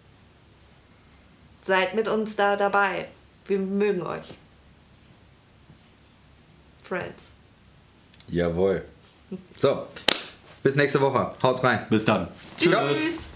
[SPEAKER 1] seid mit uns da dabei. Wir mögen euch. Friends.
[SPEAKER 2] Jawohl. So, bis nächste Woche. Haut's rein.
[SPEAKER 3] Bis dann.
[SPEAKER 2] Ciao.
[SPEAKER 1] Tschüss.